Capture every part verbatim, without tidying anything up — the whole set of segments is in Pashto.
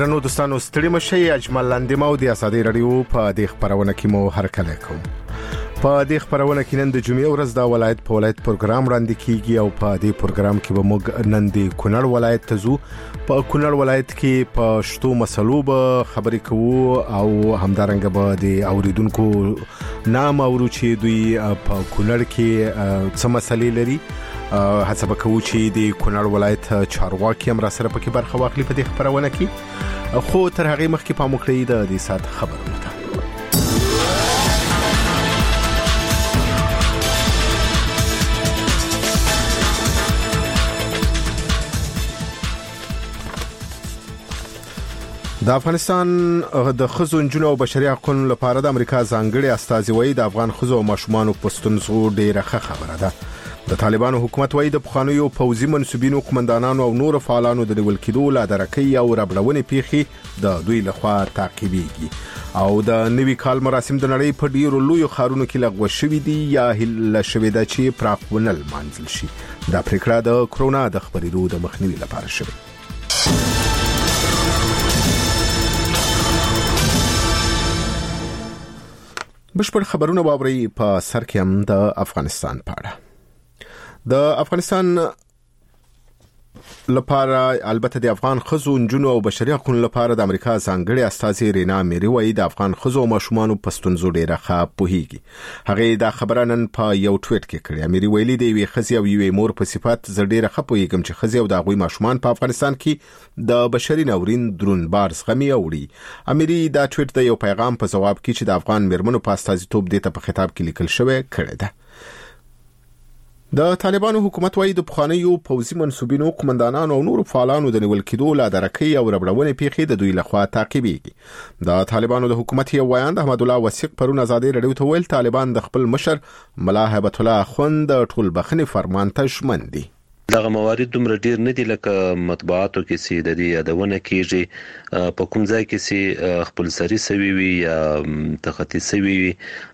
درنو دوستانو ستړي مشي اجمل لاندې مو د ازادي رادیو په د خبرونه کې مو هرکله کوم. په د خبرونه کې نن د جمعې ورځ د ولایت په ولایت پروګرام وړاندې کیږي او په دې پروګرام کې به موږ نن د کونړ ولایت ته ځو. په کونړ ولایت کې په شتو مسلو به خبرې کوو او همدارنګه به د اوریدونکو نام اورو چې دوی په کونړ کې څه مسلې لري. هڅه وکړو چې د کونړ ولایت چارواکي هم را سره پکې برخه واخلي په دې خبرونه کې، خو تر هغه مخکې پام وکړئ د دې سات خبرونه ته. د افغانستان د ښځو نجونو او بشري حقوقو لپاره د امریکا ځانګړي استازي د افغان ښځو او ماشومانو په ستونزو ډیره ښه خبره ده. د طالبانو حکومت وايي د پخوانیو پوځي منسوبینو قومندانانو او نور فعالانو د نیول کېدو لا درکې او ربړونې پیښې د دوی لخوا تعقیبېږي او د نوي کال مراسم د نړۍ په ډیرو لویو ښارونو کې لغوه شوي دي یا هله شوې ده چې پراخونه لمانځل شي. دا پریکړه د کرونا د خپرېدو د مخنیوي لپاره شوې. بشپړ خبرونه باوري په سر کې هم د افغانستان په اړه. د افغانستان لپاره البته د افغان ښځو نجونو او بشري حقوقو لپاره د امریکا ځانګړي استازي رینا میری وايي د افغان ښځو او ماشومانو په ستونزو ډیره ښه پوهیږي. هغه دا خبره نن په یو ټویټ کې کړې. میری ویلي دی یوې ښځې او یوې مور په صفت زه ډیره ښه پوهیږم چې ښځې او د هغوی ماشومان په افغانستان کې د بشري ناورین درون بار زغمي او وړي. اميري دا ټویټ د یو پیغام په جواب کې چې د افغان میرمنو په استازیتوب د ته په خطاب کې لیکل شوی کړی ده. د طالبانو حکومت وايي د پخوانیو پوځي منسوبینو قومندانانو او نور فعالانو د نیول کېدو لا درکې او ربړونې پیښې د دوی لخوا تعقیبېږي. د طالبانو د حکومت یو ویاند احمد الله وثیق پرون ازادي رادیو ته ویل طالبان د خپل مشر ملا هیبت الله خوند د ټول بخښنې فرمان ته ژمن دي. دغه موارد دومره ډیر نه دي لکه مطبوعاتو کې سي د دې یادونه کیږي په کوم ځای کې سي خپل سری سوي وي یا تخطي سوي وي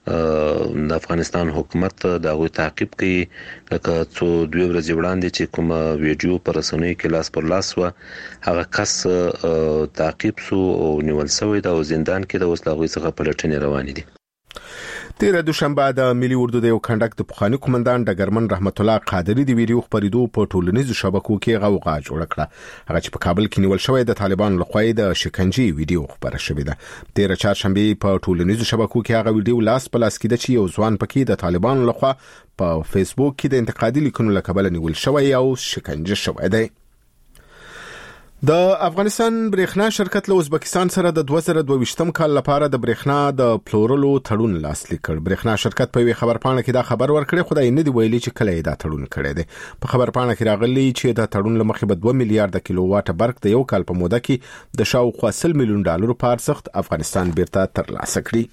د افغانستان حکومت دغه تعقیب کوي. لکه څو دوی ورځې وړاندې چې کوم ویډیو پر رسنیو کې لاس پر لاس و هغه کس تعقیب سو او نیول شوی د زندان کې د وسلغوي څخه پلټنې روانې دي. تیر دوشنبه د ملي اردو د یو کنډک د پخوانی قومندان ډګرمن رحمت الله قادری د ویډیو خبرېدو په ټولنیزو شبکو کې غوغا جوړ کړه. هغه چې په کابل کې نیول شوی د طالبان لخوا د شکنجې ویډیو خبره شوې ده. تیر چهارشنبه په ټولنیزو شبکو کې هغه ویډیو لاس په لاس کې د چې یو ځوان پکې د طالبان لخوا په فیسبوک کې د انتقادي لیکنو لکبل نیول شوی او شکنجه شوی دی. د افغانستان برېښنا شرکت له ازبکستان سره د دوه زره دوه ویشتم کال لپاره د برېښنا د پلورلو تړون لاسلیک کړ. برېښنا شرکت په یوه خبرپاڼه کې دا خبر ورکړی، خو دا نه دی ویلي چې کله یې دا تړون کړی دی. په خبرپاڼه کې راغلی چې د تړون له مخې به دوه میلیارډ کیلو واټ برق د یو کال په موده کې د شاوخوا سل میلیون ډالرو په ارزښت افغانستان بیرته ترلاسه کړي.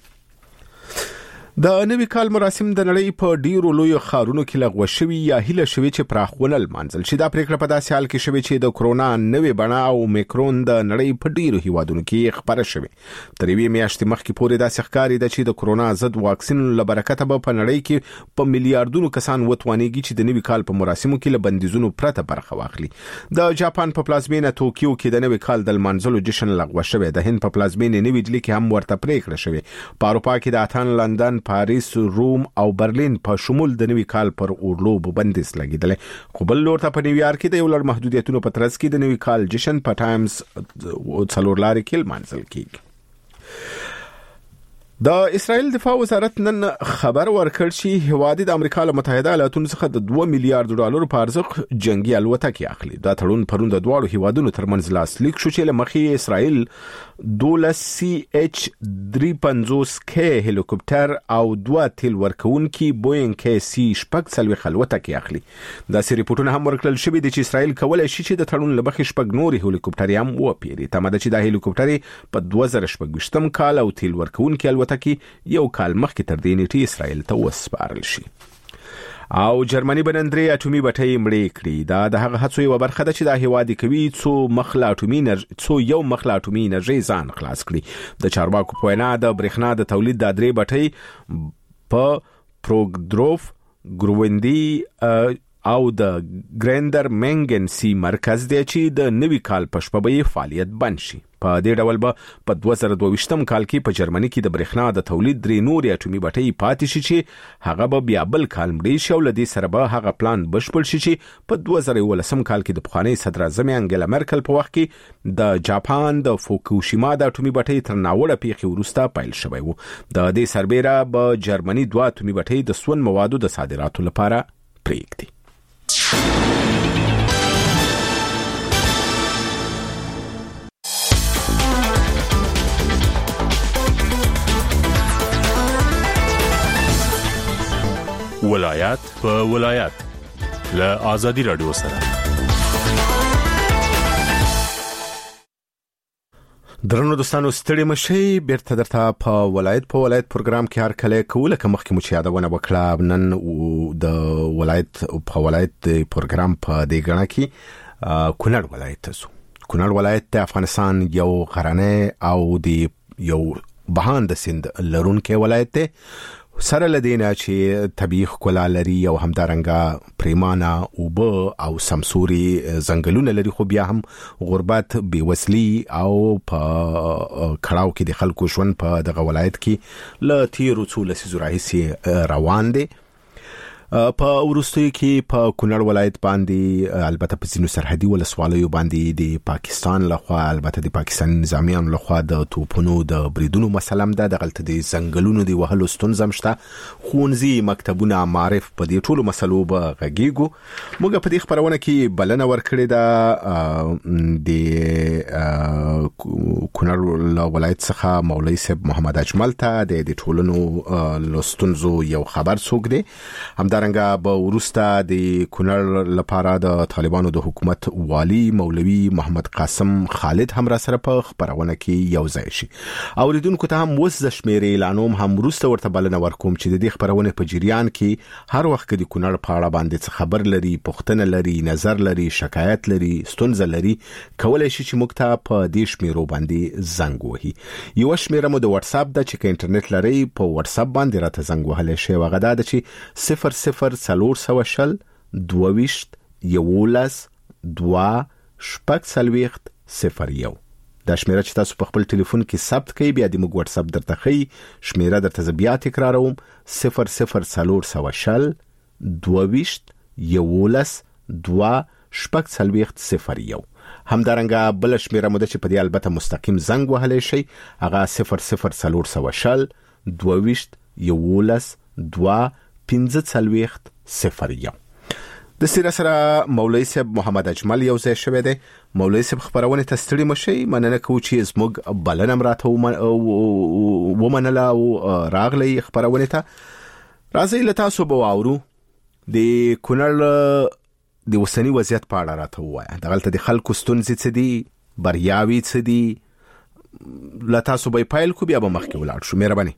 د نوي کال مراسم د نړۍ په ډیرو لویو ښارونو کې لغوه شوي یا هله شوي چې پراخونه لمانځل شي. دا پریکړه په داسې حال کې شوې چې د کرونا نوې بڼه او میکرون د نړۍ په ډیرو هیوادونو کې خبره شوې. تر یوې میاشتې مخکې پورې داسې ښکاري ده چې د کرونا ضد واکسین له برکته به په نړۍ کې په میلیارډونو کسان وتوانېږي چې د نوي کال په مراسمو کې له بندیزونو پرته برخه واخلي. د جاپان په پلازمینه توکیو کې د نوي کال د لمانځلو جشن لغوه شوی. د هند په پلازمینه نوي ډیلي کې هم ورته پریکړه شوې. په اروپا کې د اتن، لندن، پاریس، روم او برلین په شمول د نوي کال پر اورلوبو بندیز لګیدل. خو بل لور ته په نیویارک کې د یو لړ محدودیتونو په ترڅ کې د نوي کال جشن په ټایمز څلور لارې کې لمانځل کیږي. د اسرائیل دفاع وزارت نن خبر ورکړ چې هوادي د امریکا له متحده ایالاتونو څخه د دوه میلیارډ ډالرو په ارزښت جنگي الوتکې اخلي. دا تړون پرون د دواړو هیوادونو ترمنځ لاسلیک شو چې له مخې اسرائیل دولس سی ایچ درې پنځوس کې هلیکوپټر او دوه تیل ورکونکي بوینګ کې سی شپږ څلوېښت الوتکې اخلي. دا سری ریپورتونه هم ورکړل شوي دي چې اسرائیل کولای شي چې د تړون له مخې شپږ نورې هلیکوپټرې هم وپیري. تمه ده چې دا هلیکوپټرې په دوه زره شپږ ویشتم کال او تیل ورکونکي الوتکې یو کال مخکې تر دې نیټې اسرائیل ته وسپارل شي. او جرمني به نن درې اټومي بټۍ مړې کړي. دا د هغه هڅو یوه برخه ده چې دا هیواد کوي څو مخله اټومي څو یو مخله اټومي انرژي ځان خلاص کړي. د چارواکو په وینا د برېښنا د تولید د درې بټۍ په پروګدروف، ګرووندي، او د ګریندر منګن سی مرکز دی چې د نوي کال په شپه به فعالیت بند شي. په دې ډول به په دوه زره دوه ویشتم کال کې په جرمني کې د برېښنا د تولید درې نورې اټومي بټۍ پاتې شي چې هغه به بیا بل کال مړې شي او له دې سره به هغه پلان بشپړ شي چې په دوه زره یولسم کال کې د پخواني صدر اعظم انګلا مرکل په وخت کې د جاپان د فوکوشیما د اټومي بټۍ تر ناوړه پیښې وروسته پیل شوی و. د دې سربېره به جرمني دوه اټومي بټۍ د سون موادو د صادراتو لپاره پرېږدي. ولایت په ولایت له آزادي رادیو سره. درنو دوستانو ستړي مشي بیرته درته په ولایت په ولایت پروګرام کې هر کله کوله که مخکې مو چې یادونه وکړه نن د ولایت په ولایت پروګرام په دې غاڼه کې کونړ ولایت ته سو. کونړ ولایت د افغانستان یو غرنی او د یو بهاند سیند لرونکي ولایت دی سره لدینا چې طبيعي ښکلا لري او همدارنګه پریمانه اوبه او سمسوري ځنګلونه لري خو بیا هم غربت بیوسلی او په کړهو کې د خلکو ژوند په دغه ولایت کې ل تیرو څو لسیزو راهیسې روان دي. په ورستۍ کې په کونړ ولایت باندې البته په ځینو سرحدي ولسوالیو باندې د پاکستان لخوا البته د پاکستان نظامیانو لخوا د توپونو د بریدونو مسلم ده د غلط دي ځنګلونو دی وهلو ستونزم شته. خونځي مکتبونه معرف په دې ټولو مسلو به غږیږو. موږ په دې خبرونه کې بلنه ورکړې ده د کونړ ولایت څخه مولوي صاحب محمد اجمل ته د ټولنو لستونزو یو خبر څوک دی. همدا رنګه به ورسته د کونړ لپاره د طالبانو د حکومت والی مولوي محمد قاسم خالد هم را سره په خبرونه کې یو ځای شي. اوریدونکو ته هم وس د شمیرې اعلانوم هم ورسته ورته بلنه ورکوم چې د دې خبرونه په جریان کې هر وخت د کونړ په اړه باندې خبر لري، پوښتنه لري، نظر لري، شکایت لري، ستونزه لري، کولای شي چې موږ ته په دې شمیرو باندې زنګ وهي. یو شمیره مو د واتس اپ د چې انټرنیټ لري په واتس اپ باندې راته زنګ وهلی شي وغدا د چې صفر صفر سلور سوه شل دوویشت یولس دوه شپږ څلوېښت صفر یو. دا شمیره چې تاسو په خپل ټلیفون کې ثبت کړئ بیا د موږ واتس اپ درته ښیي. شمیره درته زه بیا تکراروم صفر صفر سلور سوه شل دوویشت یولس دوه شپږ څلوېښت صفر یو. همدارنګه بل شمیره مو ده چې په دې البته مستقیم زنګ وهلی شي هغه صفر صفر سلور سوه شل دوویشت یولس دوه پنځه څلوېښت صفر یو. د سره سره مولوي صاحب محمد اجمل یو ځای شوی دی. مولوي صاحب خبرونه ته ستړي مشي مننه کوم چې زموږ بلنه مراته ومنله او راغلی خبرونه ته راځي له تاسو به واورو د کونړ د وسنی وضعیت په اړه راته وایي. دغلته د خلکو ستونزې څه دي، بریاوي څه دي، له تاسو به پیل کو بیا به مخکې ولاړ شو. مهرباني.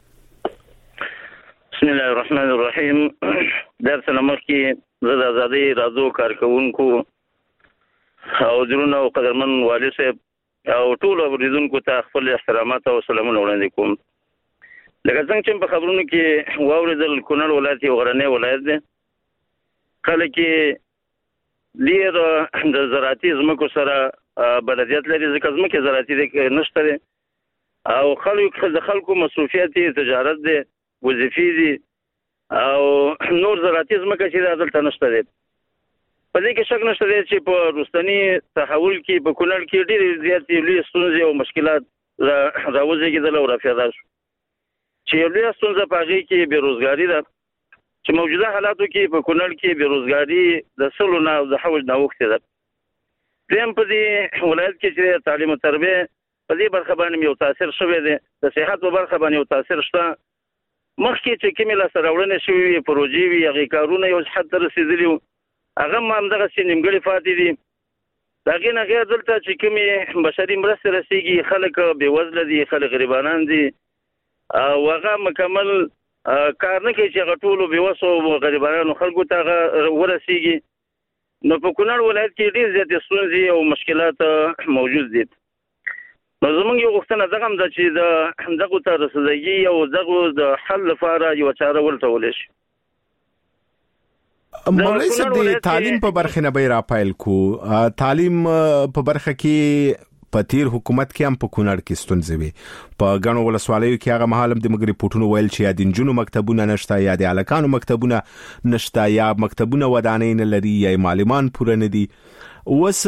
بسم الله الرحمن الرحیم. درس نمخ زه د ازادۍ رادیو کارکونکو او درنو او قدرمن والي صاحب او ټول اوریدونکو ته خپل احترامات او سلامونه وړاندې کوم. لکه څنګه چې په خبرونو کې واوریدل کونړ ولایت یو غرنی ولایت دی. خلک ډېر د زراعتي ځمکو سره بلدیت لري ځکه ځمکې زراعتي دی نشته دی او خلک د خلکو مصروفیت تجارت دی، وظیفې دي او نور زراعتي ځمکه چې دا دلته نشته دی. په دې کې شک نشته دی چې په وروستني تحول کې په کونړ کې ډېرې زیاتې لویې ستونزې او مشکلات راوزېږېدل او راپیدا شو. چې یو لویه ستونزه په هغې کې بېروزګاري ده چې موجوده حالاتو کې په کونړ کې بېروزګاري د سلو نه او د حوج نه اوښتې ده. دویم په دې ولایت کې چې تعلیم او تربیه په دې برخه باندې یو تاثیر شوی دی. د صحت په برخه باندې یو تاثیر شته. مخکې چې کومې لاسته راوړنې شوې وي، پروژې وي، هغې کارونه یو حد ته رسېدلي وو، هغه هم همدغسې نیمګړې پاتې دي. د هغې نه غیر دلته چې کومې بشري مرستې رسېږي، خلک بېوزله دي، خلک غریبانان دي او هغه مکمل کار نه کوي چې هغه ټولو بېوسو او غریبانانو خلکو ته هغه ورسېږي. نو په کونړ ولایت کې ډېر زیاتې ستونزې او مشکلات موجود دي. نو زمونږ یو غوښتنه دغه هم ده چې د دغو ته رسېدګي او دغو د حل لپاره یوه چاره ولټولی شي. مولوي صاحب د تعلیم په برخه نه به را پایل کو تعلیم په برخه کې په تیر حکومت کې هم په کونړ کې ستونزې وي په غنو ولسوالیو کې هغه مهالم د مګری پټونو ویل چې یا د انجونو مکتبونه نشته یا د الکانو مکتبونه نشته یا مکتبونه ودانې نه لري یا معلمان پوره نه دي وس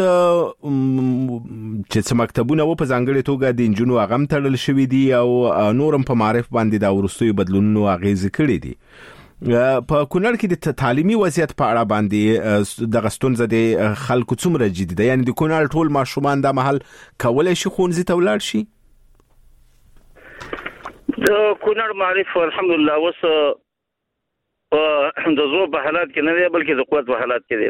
چې څه مکتبونه و په ځانګړي توګه د انجونو هغه تړل شوی دي او نورم په معرف باندې دا ورستوي بدلونونو اغیز کړی دي په کونړ کې د تعلیمي وضعیت په اړه باندې د غستونزه د خلکو څومره جدي ده یعنی د کونړ ټول ماشومان د محل کولای شي خونځي ته ولاړ شي د کونړ معرف الحمدلله وس په د زو په حالات کې نه دی بلکې د قوت په حالات کې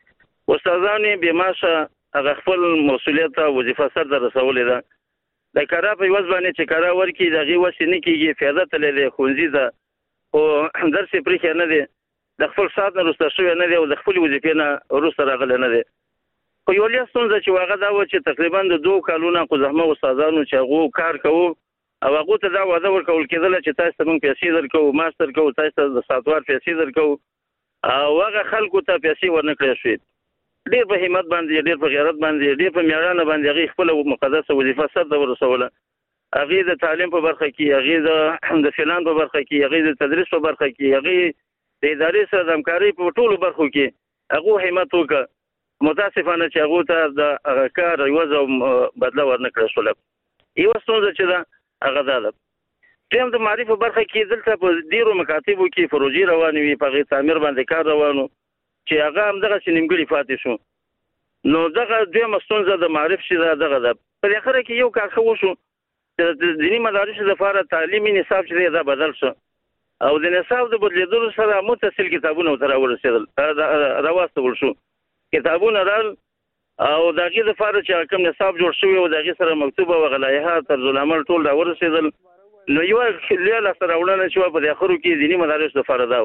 دی استادانو به ماشه هغه خپل مسولیت او وظیفه سره رسولې ده د کارا په وځ باندې چې کارا ورکی دغه وسینه کېږي فایده تللې خونځي ده او درس پرې نه دی د خپل سات نه رسته شوی نه دی او د خپل وظیفې نه رسته راغلی نه دی خو یو لیا ستونزه چې هغه دا و چې تقریبا د دوه کالونو خو زحمه استادانو چې هغه کار کوو او هغه ته دا وعده ورکول کېدله چې تاسو ته موږ پیسې درکوو ماستر کوو تاسو ته د ساتوار پیسې درکوو او هغه خلکو ته پیسې ورنکړې شوې ډېر په همت باندې ډېر په غیرت باندې ډېر په میړانه باندې هغه خپل مقدسه وظیفه سره ورسوله هغه د تعلیم په برخه کې هغه د فلان په برخه کې هغه د تدریس په برخه کې هغه د ادارې سره د همکارۍ په ټولو برخو کې هغه همت وکړ متاسفانه چې هغه ته د کار یوځ بدله ورنکړل شو یو څه چې دا هغه ده تیم د معرفت په برخه کې دلته په ډیرو مکاتبو کې پروژې روانې وي په تعمیر باندې کار روانو چې هغه هم دغه سنیمګړي فاتې شو نو دغه دوه مستونزه د معرفت شي دغه ده په اخر کې یو کار خو شو د دینی مدارسو لپاره تعلیمي نصاب چې دا بدل شو او د نصاب د بدلیدو سره متصل کتابونه تر ورسېدل راوستل شو کتابونه رال او دغه لپاره چې کوم نصاب جوړ شوی او دغه سره مکتوبه او غلایحه تر العمل ټول دا ورسېدل نو یو خلیل سره وړاندې شو په اخرو کې دینی مدارسو لپاره دا و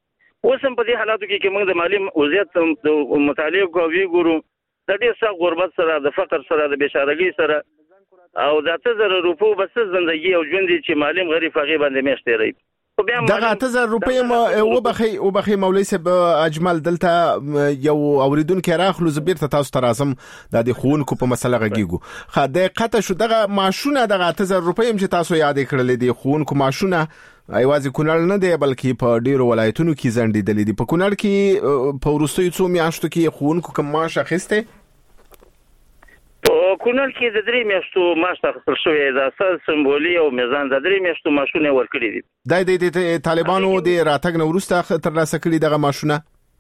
اوس هم په دې حالاتو کې موږ د مالی وضعیت د مطالعه کوو ګورو د دې سره غربت سره د فقر سره د بشارګۍ سره او د اته زره روپو بس زندگی او ژوند چې معلم غریب هغه باندې میشته ری دغه اته زره روپۍ او بخي او بخي مولوي صاحب اجمل دلته یو اوریدونکو راخلو زبیر ته تاسو تر اعظم د خونکو په مسله غږیږو خا د قطه شو دغه ماشونه دغه اته زره روپۍ هم چې تاسو یاد کړل دي خونکو ماشونه ایوازي کونړ نه دی بلکې په ډیرو ولایتونو کې زندې دي په کونړ کې په ورستوي څو میاشتو کې خونکو کوم ماش اخیسته په کونړ کې د درې میاشتو ماش اخیستل شوی د اساس سمبولي او میزان د درې میاشتو ماشونه ورکړي دي د د طالبانو د راتګ نو وروسته تر لاسه کړي دغه ماشونه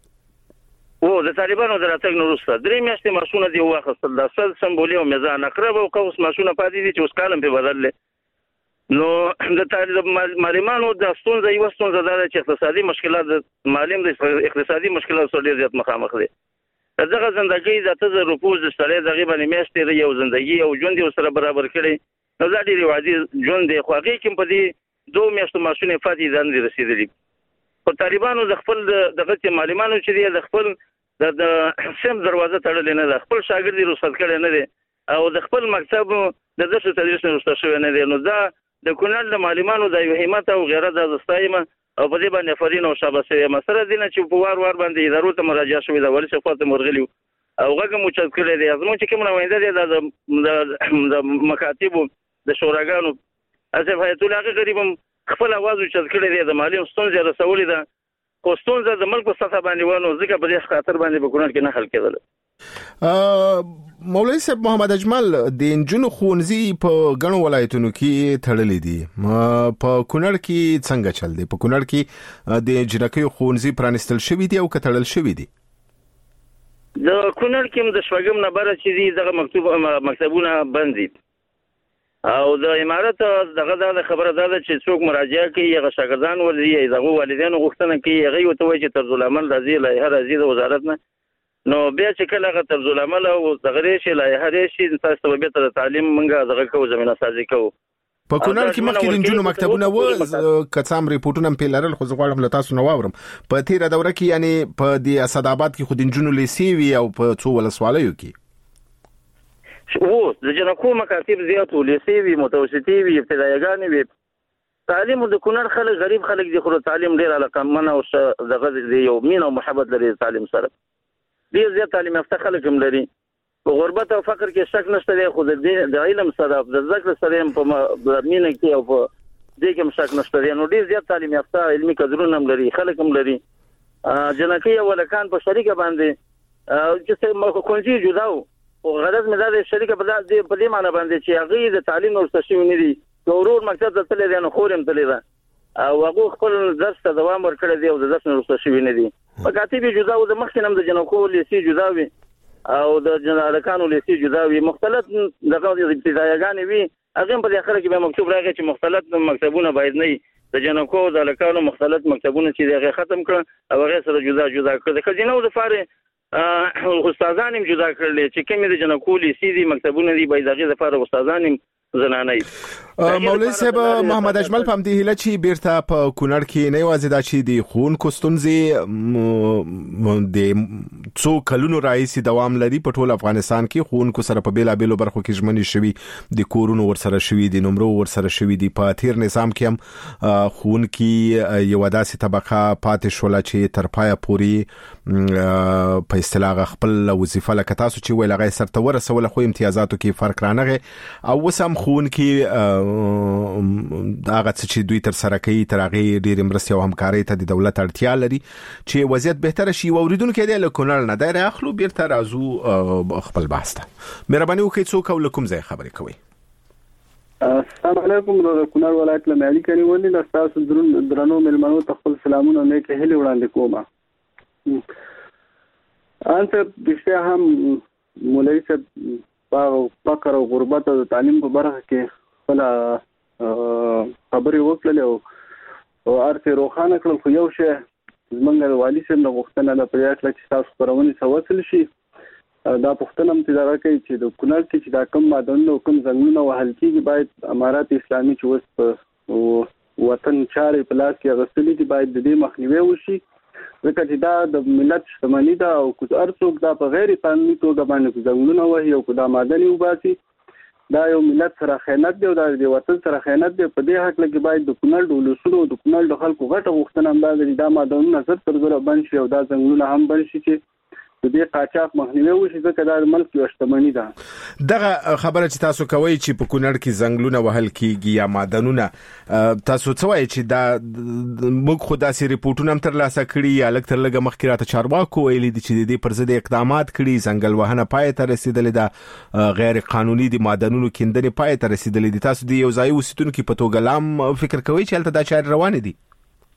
او د طالبانو د راتګ نو وروسته درې میاشتې ماشونه دی واخیستل د اساس سمبولي او میزان اقرب او قوس ماشونه پاتې دي چې اوس کالم په بدل نو د طالب معلمانو د ستونزې یو ستونزه ده چې اقتصادي مشکلات د معلم د اقتصادي مشکلات سره ډیر زیات مخامخ دي دغه ژوندۍ د تاسو روپوز د سره دغه باندې میشته یو ژوندۍ او ژوند سره برابر کړي نو دا ډیره وادي ژوند دی خو هغه کوم په دې دوه میاشتو ماشونه فاتې ځان دي رسیدلی په طالبانو د خپل دغه معلمانو چې دی د خپل د سم دروازه تړلې نه ده خپل شاګردي رخصت کړي نه دي او د خپل مکتب د درس تدریس نه رخصت شوی نه دي نو دا د کونړ د معلمانو د یو همت او غیرت د استایمه او په دې باندې فرین او شاباسه مسره دینه چې په وار وار باندې ادارو ته مراجعه شوې ده ولې صفات مرغلی او هغه مو چې کړی دی زموږ چې کوم نوینده دی د مکاتبو د شوراګانو اسف حیات الله هغه غریبم خپل आवाज چې کړی دی د معلم ستونزې رسولې ده خو ستونزه د ملک په سطح باندې ونه ځکه په دې خاطر باندې په کونړ کې نه حل کېدل مولوي صاحب محمد اجمل د انجونو خونځي په غنو ولایتونو کې تړلې دي په کونړ کې څنګه چل دي په کونړ کې د جنکې خونځي پرانستل شوی دي او کتړل شوی دي د کونړ کې د شوګم نه بره چې دي دغه مکتوب مکتبونه بند دي او د امارات دغه د خبره ده چې څوک مراجعه کوي هغه شاګردان ورځي دغه والدینو غوښتنه کوي هغه وته وایي چې طرز العمل راځي لایحه راځي د وزارت نه نو بیا چې کله هغه طرز العمل او دغه شی لایحه راشي تاسو به به تعلیم منګه دغه کوو زمينه سازي کوو په کونړ کې مخکې د انجونو مکتبونه و کڅام ریپورتونه په لارل خو زغړم له تاسو نو واورم په تیر دوره کې یعنی په د اسداباد کې خود انجونو لیسي وی او په څو ولسوالیو کې او د جنکو مکاتب زیاتو لیسي وی متوسطي وی ابتدایګانې وی تعلیم د کونړ خلک غریب خلک دي خو تعلیم ډیر علاقه من او دغه دی یو مين او محبت لري تعلیم سره ډیر زیات تعلیم یافته خلک هم لري په غربت او فقر کې شک نشته دی خو د علم سره د ذکر سره په مینه کې او په دې کې شک نشته دی نو ډیر زیات تعلیم یافته علمي کدرونه هم لري خلک هم لري جنکی ولکان په شریکه باندې چې مخ کونجي جوړاو او غرض مې دا شریکه په دې په دې معنی باندې چې هغه د تعلیم او تشویق نه دي ضرور مکتب ته تللی دی نو خورم تللی ده او هغه خپل درس ته دوام ورکړی دی او د درس نه وروسته شوي نه دي په کاتبي جدا او د مخکې هم د جنکو لیسي جدا وي او د جنالکانو لیسي جدا وي مختلف دغه ابتدایګانې وي هغه په اخر کې به مکتوب راغی چې مختلف مکتبونه باید نه د جنکو د لکانو مختلف مکتبونه چې دغه ختم کړ او هغه سره جدا جدا کړ د خزینه او د فاره استادان هم جدا کړل چې کوم د جنکو لیسي دي مکتبونه دي باید دغه د فاره استادان هم زنانه مولوی صاحب محمد اجمل په دې هله چې بیرته په کونړ کې نه وازه دا چې د خون کوستونځي د څو کلونو راځي دوام لري په ټول افغانستان کې خون کو سره په بیلا بیلو برخو کې ژمنې شوي د کورونو ور سره شوي د نمبرو ور سره شوي د په تیر نظام کې هم خون کې یو داسې طبقه پاتې شول چې تر پایه پوري په اصطلاح خپل وظیفه لکه تاسو چې ویل غي سرته ورسول خو امتیازاتو کې فرق رانغه او وسم خون کې هغه چې دوی تر سره کوي تر هغه ډیر مرستي او همکاري ته د دولت اړتیا لري چې وضعیت بهتر شي اوریدونکو د کونړ نه دایره اخلو بیرته راځو خپل بحث ته مهرباني وکړئ څوک ولکم ځای خبرې کوي السلام علیکم د کونړ ولایت له مالي کړي ولې د تاسو درنو ملمنو ته خپل سلامونه نه کې هلي وړاندې کوم انته بشته هم مولوی صاحب په فقر او غربت او تعلیم په برخه کې خپل خبرې وکړلې او ارته روخانه کړل خو یو شی زمونږ والی صاحب نو غوښتنه ده په یاد لکه تاسو پرونی سوال شي دا پښتنه هم چې دا کوي چې د کونړ کې چې دا کم مادنونه او کم زنګونه وهل کېږي باید امارات اسلامي چې وس په وطن چارې په لاس کې غوښتلې دي باید د دې مخنیوي وشي ځکه چې دا د ملت شتمنۍ ده او کوم ارڅوک دا په غیر قانوني توګه باندې زنګونه وهي او دا مادني وباسي دا یو ملت سره خیانت دی او دا د وطن سره خیانت دی په دې حق لګي باید د کونړ د ولسونو د کونړ د خلکو غټه غوښتنه هم دا د دا مادنونه زر تر زر بند شي او دا زنګونه هم بند شي چې د دې قاچاق مخنیوي وشي ځکه دا د ملک یو شتمنۍ ده دغه خبره چې تاسو کوي چې په کونړ کې زنګلونه وهل کیږي یا معدنونه تاسو څه وایي چې دا موږ خو داسې ریپورتونه هم تر لاسه کړي یا لکه تر لږه مخکې راته چارواکو ویلي دي چې د دې پر ضد اقدامات کړي ځنګل وهنه پای ته رسیدلې ده غیر قانوني دي معدنونو کیندنې پای ته رسیدلې دي تاسو د یو ځای اوسیدونکو په توګه لام فکر کوي چې هلته دا چارې روانې دي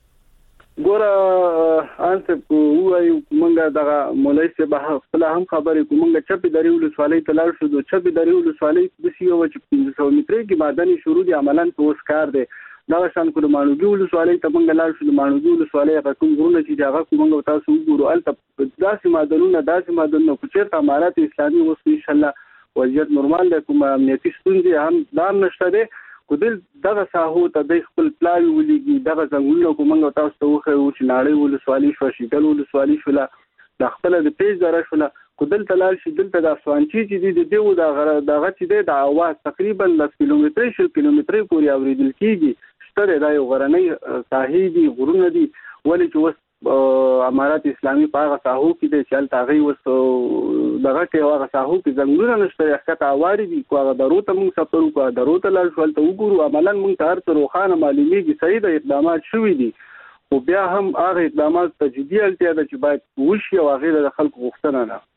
ګوره انت وایي مونږه دغه مولوی صاحب خپل هم خبرې کومه چې په دریو لسوالۍ تلل شو د چې په دریو لسوالۍ د سیو چې پنځه سوه مترې کې مادني شروع دي عملاً په اوس کار دی دا شان کو د مانوګي لسوالۍ ته مونږ لاړ شو د مانوګي لسوالۍ هغه کوم غرونه چې هغه کومه تاسو وګورو الته داسې مادنونه داسې مادنونه په چیرته امارات اسلامي اوس ان شاء الله وضعیت نورمال ده کوم امنیتي ستونزې هم دام نشته ده کودل دغه ساحو ته د خپل پلاوی ولېږي دغه څنګه کومه تاسو ته وخه و چې ناړې ول سوالي شو شي دل ول سوالي شو لا د خپل د پیج دره شو لا کودل تلال شي دلته د سوانچی چې د دیو د غره دغه چې د اواز تقریبا لس کیلومتري شل کیلومتري پورې اوریدل کیږي ستره دا یو غرنۍ ساحې دي غرونه دي ولې چې وس امارات اسلامي په هغه ساحو کې د چل تاغي وس دغه کې هغه ساحو کې زنګونه نشته حقیقت اواري دي کوه درو ته موږ سفر کوه درو ته لاړ شو ته وګورو عملاً موږ ته هر روخانه معلومیږي صحیح د اقدامات شوي دي او بیا هم هغه اقدامات ته جدي اړتیا ده چې باید وشي او هغه د خلکو غوښتنه ده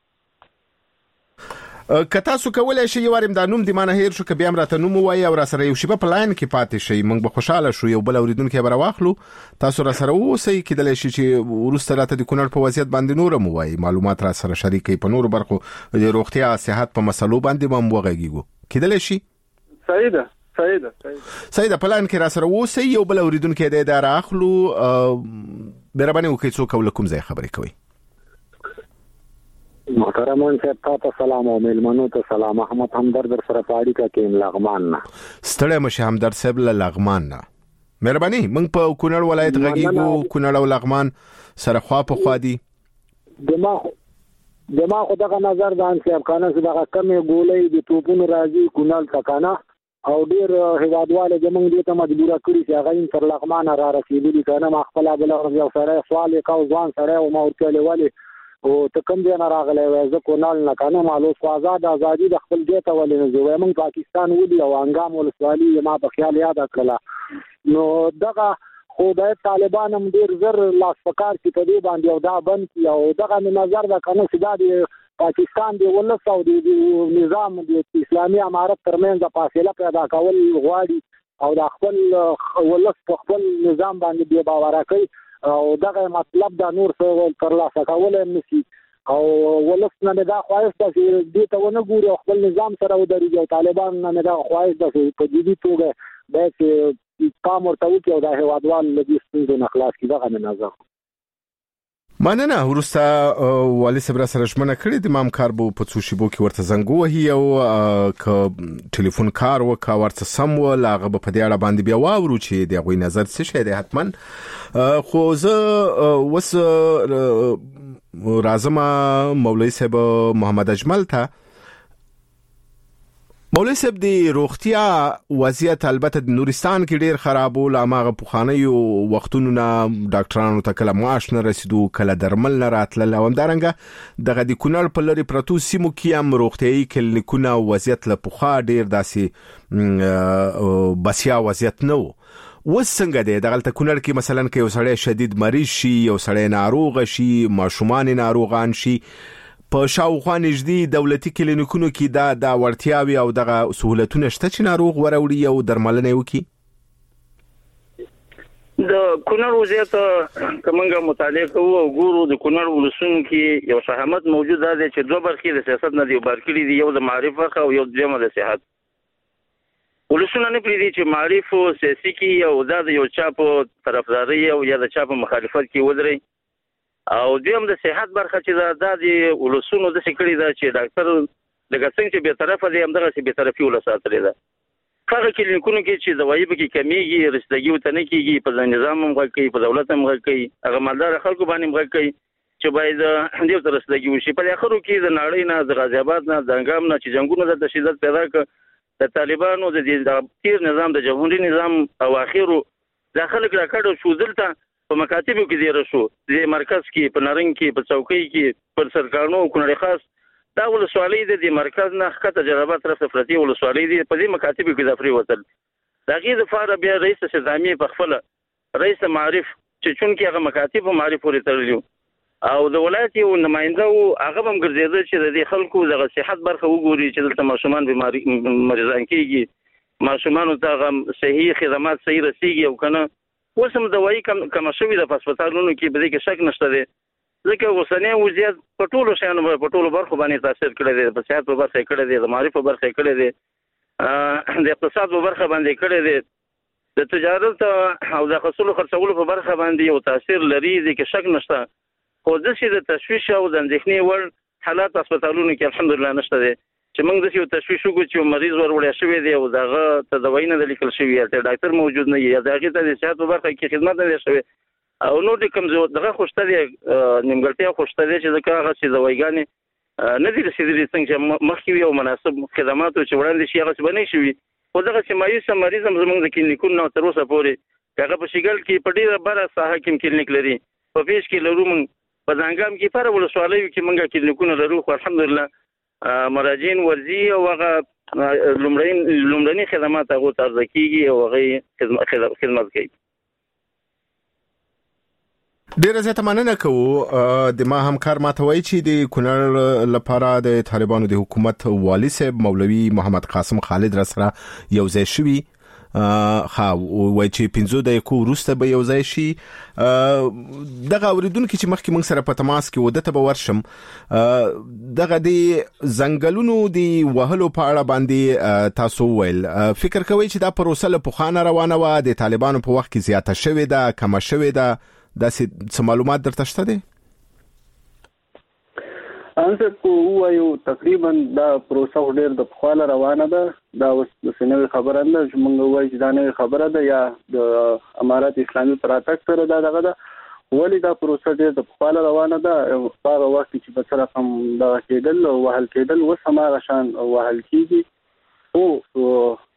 که تاسو کولای شئ یو وارم د نوم د معنی هیر شو که بیا امراته نوم وایي او را سره یو شی په لاین کې پاتې شي موږ به خوشاله شو یو بل اوریدونکو به راواخلو تاسو را سره اوسئ کېدلی شي چې ورسته راته د کونړ په وضعیت باندې نور مو وایي معلومات را سره شریکي په نور برخو د روغتیا صحت په مسلو باندې هم وغږیږو کېدلی شي صحیح ده صحیح ده صحیح ده په لاین کې را سره اوسئ یو بل اوریدونکو د اداره اخلو مهرباني وکړئ څوک ولکم ځای خبرې کوي محترمان صاحب تاسو سلام او ملمنو ته سلام احمد همدرد سره پاړی کا کې لغمان نه ستړی مشه همدرد صاحب لغمان نه مهرباني موږ په کونړ ولایت غږیږو کونړ او لغمان سره خوا په خوا دي دماغ دماغ دغه نظر دان صاحب کنه دغه کمې ګولې د توپونو راځي کونړ تکانه او ډیر هیوادواله زمونږ دې ته مجبوره کړي چې هغه تر لغمانه را رسېدلي که نه. ما خپله بله ورځ یو سړی سوال یې کاو، ځوان سړی و، ما ورته ویلې ولې او ته کوم ځای نه راغلی وایي زه کونړ نه. که نه ما اوس خو ازاد ازادي د خپل ځای ته ولې نه ځو؟ وایي موږ پاکستان ولي او انګام ولسوالي ما په خیال یاده کړله. نو دغه خو د طالبان هم ډېر زر لاس په کار کړي په دې باندې او دا بند کړي او دغه مې نظر ده که نه چې دا د پاکستان د ولس او د نظام د اسلامي امارت ترمنځ فاصله پیدا کول غواړي او د خپل ولس په خپل نظام باندې بې باوره کوي او دغه مطلب دا نور څه ترلاسه کولی هم نشي. او ولس نه مې دا خواهش ده چې دې ته ونه ګوري او خپل نظام سره ودرېږي او طالبان نه مې دا خواهش ده چې په جدي توګه باید چې پام ورته وکړي او دا هېوادوال له دې ستونزو نه خلاص کړي. دغه مې نظر. مننه. وروسته والي صاحب را سره ژمنه کړې د مام کار به په څو شیبو کې ورته زنګ ووهي او که ټلیفون کار وکړه ورته سم ول هغه به په دې اړه باندې بیا واورو چې د هغوی نظر څه شی دی. حتما خو زه اوس راځم مولوي صاحب محمد اجمل ته. مولوي صاحب د روغتیا وضعیت البته د نورستان کې ډیر خراب و، لامغه پخوانیو وختونو نه ډاکټرانو ته کله معاش نه رسیدو، کله درمل نه راتلل او همدارنګه دغه د کونړ په لرې پرتو سیمو کې هم روغتیایي کلینیکونه وضعیت له پخوا ډیر داسې بسیا وضعیت نه و. اوس څنګه دی دغلته کونړ کې مثلا که یو سړی شدید مریض شي، یو سړی ناروغ شي، ماشومان ناروغان شي، په شاوخوا نږدې دولتي کلینیکونو کې دا د وړتیاوي او دغه سہولتونه شته چې ناروغ وروړي او درملنه وکړي؟ د کونړ وضعیت کومه مطالعه کوو او ګورو د کونړ ولسونو کې یو شهامت موجود دی چې دوه برخې د سیاست نه دی بار کړي دي، یو د معرف برخه او یو د صحت. ولسونه نه پریدي چې معرف او سیاسي کې او د یو چا په طرفداري او یا د چا په مخالفت کې ودري او دویم د صحت برخه چې دا د ولسونو د سکړی دا چې ډاکټر لکه څنګه چې به طرفه دی همدغه چې به طرفي ولساتري ده. هغه کلینیکونو کې چې دوايي به کې کمیږي، رسیدګي وته نه کیږي، په نظام هم غږ کوي، په دولت هم غږ کوي، هغه مالدار خلکو باندې هم غږ کوي چې باید دې تر رسیدګي وشي. په اخرو کې د نړۍ نه، د غازی آباد نه، د انګام نه چې جنگونو د تشدد پیدا کړ د طالبانو د تیر نظام د جمهوریت نظام او اخرو داخله کړه شو دلته په مکاتبو کې دی رسو د مرکز کې په نارنګ کې په چوکۍ کې پر سرکارونو کونړ خاص دا ولسوالۍ د مرکز نه خطه جرابات طرف ته فرتي ولسوالۍ دی په دې مکاتبو کې د فری وتل دغه د فار بیا رئیس سزامي په خپل رئیس معرف چې چون کې هغه مکاتب معرف ورته تړلیو او د ولایت یو نماینده او هغه هم ګرځیدل چې د خلکو د صحت برخه وګوري چې دلته ماشومان بیماری مریضان کیږي، ماشومان ته صحیح خدمات صحیح رسیږي او کنه اوس هم دوايي کم کم شوې د هسپتالونو کې به کې شک نشته دی ځکه اوسنۍ وضعیت په ټولو شیانو په ټولو برخو باندې تاثیر کړی دی، په صحت په برخه کړی دی، د معرفت په برخه کړی دی، د اقتصاد په برخه باندې کړی دی، د تجارت او د خصوصو خرڅولو په برخه باندې یو تاثیر لري دی کې شک نشته. خو د څه د تشویش او د اندېښنې ور حالات هسپتالونو کې الحمدلله نشته دی چې موږ د یو تشویش وګورو چې مریض ورولې شوی دی او دغه ته دوايي نه لیکل شوی یا ډاکټر موجود نه یا دغه ته د صحت په برخه کې خدمت نه شوی او نو د کوم دغه خوشته دی نیمګړتیا خوشته دی چې دغه هغه چې دوايګانې نه دي رسیدلي څنګه مخکې یو مناسب خدمات چې وړاندې شي هغه څه بنې شوی خو دغه چې مایوس مریض هم زموږ د کلینیکونو تر اوسه پورې هغه په شګل کې په ډیره بره ساحه کې کلینیک لري، په پیش کې لرو موږ په ځانګام کې پر ولسوالۍ کې موږ کلینیکونه لرو خو الحمدلله مراجعین ورزي او هغه لومړی لومړني خدمات هغه ترځ کیږي او هغه خدمت کوي. ډیره زیاته مننه کوو. د ما همکار ماته وایي چې د کونړ لپاره د طالبانو د حکومت والي صاحب مولوي محمد قاسم خالد را سره یو ځای شوي ها وای چې پنځو دقیقو وروسته به یو ځای شي. دغه اوریدونکو چې مخکې موږ سره په تماس کې ودته به ورشم دغه د ځنګلونو د وهلو په اړه باندې تاسو ویل فکر کوئ چې دا پروسه له پخوانه روانه وه د طالبانو په وخت کې زیاته شوې ده کمه شوې ده داسې څه معلومات درته شته دی؟ انځ کو وایو تقریبا دا پروسه ډېر د خپل روانه ده، دا اوس د سنوي خبره نه چې موږ وایو چې دا نه خبره ده یا د امارات اسلامي پراتک سره دا دغه ده ولی دا پروسه ډېر د خپل روانه ده. هغه وخت چې په سره کوم دا کېدل او وهل کېدل اوس هم هغه شان وهل کېږي او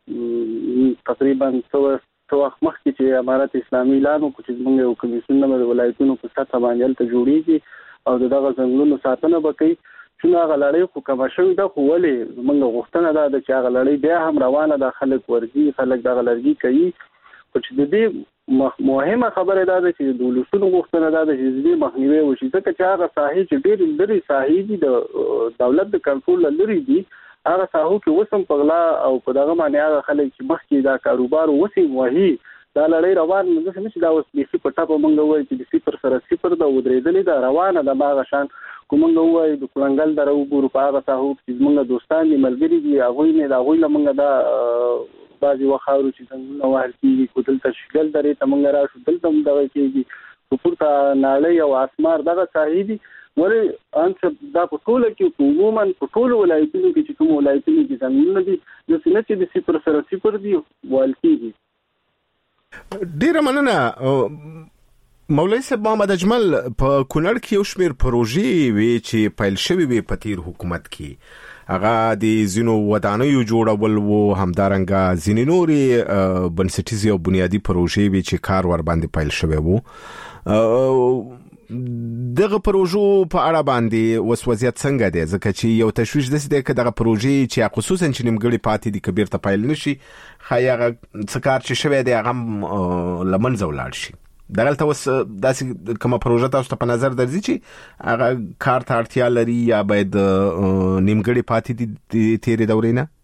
تقریبا څو وخت مخکې چې امارت اسلامي اعلان وکړ چې موږ یو کمیسیون د ولایتونو په سطح باندې ته جوړیږي او دغه ځنګلونو ساتنه وکړي چې هغه لړۍ خو کومه شوې ده خو ولې موږ غوښتنه ده چې هغه لړۍ بیا هم روانه ده خلک ورځي خلک دغه لرګي کوي خو چې د دې مهمه خبره ده چې د ولسونو غوښتنه ده چې دې مخنیوي وشي ځکه چې هغه ساحې چې ډېر لري ساحې دي د دولت د کنټرول لري دي هغه ساحو کې وسم پغلا او په دغه باندې هغه خلک چې مخکې دا کاروبار وسی وਹੀ دا لړۍ روان نه څه نشي دا اوس بیسي په ټاپه مونږ وایي چې د صفر سره صفر دا ودرېدلې دا روانه د ماغه شان کومنګ وایي د کلنګل درو ګورو په هغه ساحو چې مونږ دوستان دي ملګري دي هغه نه دا غوي لمنګ دا بازي وخاورو چې څنګه نو ورتي کوتل تشکیل درې تمنګ را شو دلته هم دا کېږي پورته ناړۍ او اسمار دغه صاحبي ولی انڅ دا په ټوله کې عموما په ټولو ولایتونو کې چې کوم ولایتونو کې ځانونه دي د سینې چې د صفر سره صفر دي والتي ډیره مننه مولوی صاحب محمد اجمل په کونړ کې یو شمېر پروژې وی چې پیل شوی وي په تیر حکومت کې هغه د زینو ودانیو جوړول وو همدارنګه ځینې نورې بنسټیزې او بنیادی پروژې وی چې کار ور باندې پیل شوی وو دغه پروژو په اړه باندې وسوځیت څنګه دی ځکه چې یو تشویش د دې کې دغه پروژې چې خصوصا چې نیمګړی پاتې دي کبیر ته پایل نشي خایغه څکار چې شوی دی هغه لمنځه ولاړ شي دغلته وس داسې کومه پروژه تاسو ته په نظر درځي چې هغه کار ته اړتیا لري یا باید نیمګړی پاتې دي تیرې دورې نه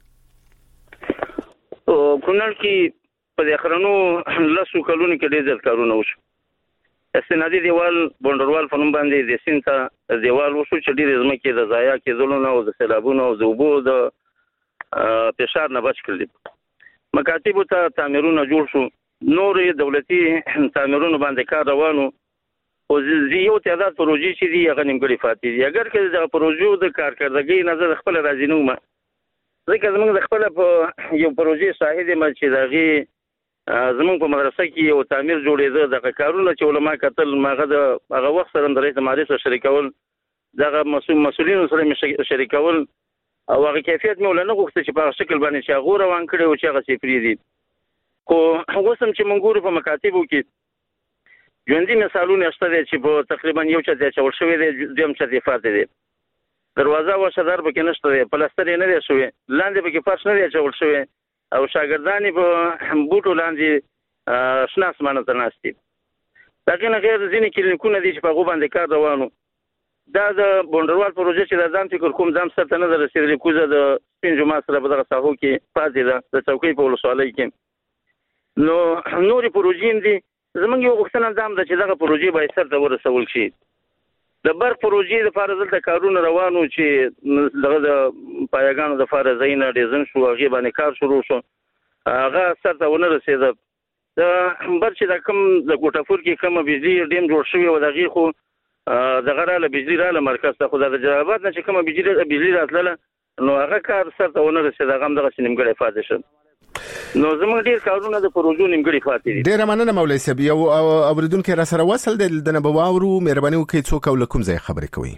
کونړ کې په اخرانو لاسو کلونو کې ډېر ځل کارونه وشو استنادي دیوال بونډروال فنوم باندې د سینتا دیوال وشو چې ډېر ځمکې د ضایع کېدلو او د سیلابونو او د اوبو د فشار نه بچ کړل مکاتب ته تعمیرونه جوړ شو نور دولتي تعمیرونه باندې کار روانو او یو تعداد پروژې چې دی هغه نیمګړي فاتې دي اگر که د پروژو د کارکړدګۍ نظر خپل راځي نو ما ځکه زموږ د خپل په یو پروژې شاهد یم چې دغه زموږ په مدرسه کې یو تعمیر جوړېده د کارونو چې علما کتل ماغه د هغه وخت سره د رئیس ماري سره شریکول دغه مسؤل مسؤلینو سره شریکول او هغه کیفیت مې ولنه غوښته چې په شکل باندې چې هغه روان کړي او چې هغه سپری دي خو هغه سم چې منګورو په مکاتبو کې ژوندۍ مثالونه شته چې په تقریبا یو چا چې ول شوې دي دیم چا چې فاتې دي دروازه و شدار به کې نشته دی پلاستر نه دی شوې لاندې به کې فرش نه دی چول شوې او شاګردانی په بوټو لاندې شناس مانه تناستي دغه نه غیر ځینې کلینیکونه دي چې په غو باندې کار روانو دا د بونډروال پروژه چې د ځان فکر کوم ځم سره نه درسېدل کوزه د سپینجو ما سره په دغه ساحو کې پاتې ده د چوکۍ په ولسوالۍ کې نو نورې پروژې دي زمونږ یو غوښتنه دام ده چې دغه پروژې به سر ته ورسول شي د بر پروژې د فارزل د کارونه روانو چې دغه د پایګانو د فارزین ډیزاین شو هغه باندې کار شروع شو هغه سر ته ونه رسیده د بر چې د کوم د ګوټافور کې کوم بجلی ډیم جوړ شوی و دغه خو د غراله بجلی رااله مرکز ته خو د جوابات نه چې کوم بجلی بجلی راتله نو هغه کار سر ته ونه رسیده هغه دغه سینمګړی فاده شو نو زموږ ډیر کارونه د پروژو نیمګړي فاتې دي ډیر مننه مولوی صاحب یو اوریدونکو را سره وصل د نبواورو مهرباني وکړئ څوک او کوم ځای خبرې کوي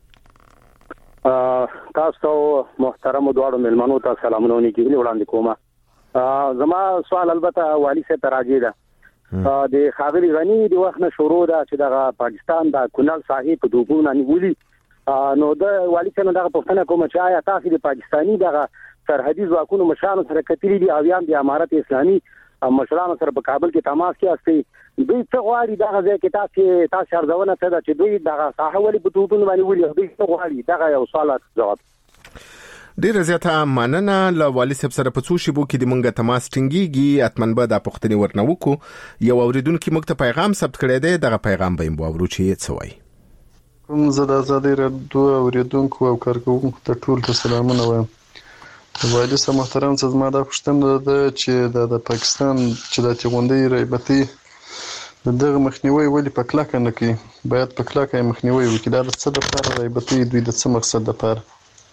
تاسو محترم دوړو ملمنو ته سلامونه نیکي وړاندې کوم زما سوال البته والی سے تراجی ده د خاغلی غنی د وخت نه شروع ده چې د پاکستان د کونړ ساحې په دوبونه نیولي نو د والی څنګه دغه پښتنه کوم چې آیا تاسو د پاکستانی دغه سرحدي ځواکونو مشرانو سره کتلی دي او یم د امارت اسلامي مشرانو سره په کابل کې تماس کې استي دوی څه غواړي دغه ځای کې تاسو تاسو ارزونه څه ده چې دوی دغه ساحه ولې په دوبونه باندې ولې دوی څه غواړي دغه یو سوال جواب ډیر زیاته مننه له والي صاحب سره په څو شیبو کې د مونږه تماس ټینګيږي اتمن به د پښتني ورنه وکړو یو اوریدونکو موږ ته پیغام ثبت کړی دی دغه پیغام به مو اورو چې څه وایي کوم زړه آزادي رادیو اوریدونکو او کارکونکو ته ټول ته سلامونه وایم والي صاحب محترم څه زما د پښتنه ده چې د پاکستان چې د تیغوندې رایبتي دغه مخنیوي ولې په کلاکه نه کوي باید په کلاکه مخنیوي وکړي دا څه د لپاره رایبتي دوی د څه مقصد لپاره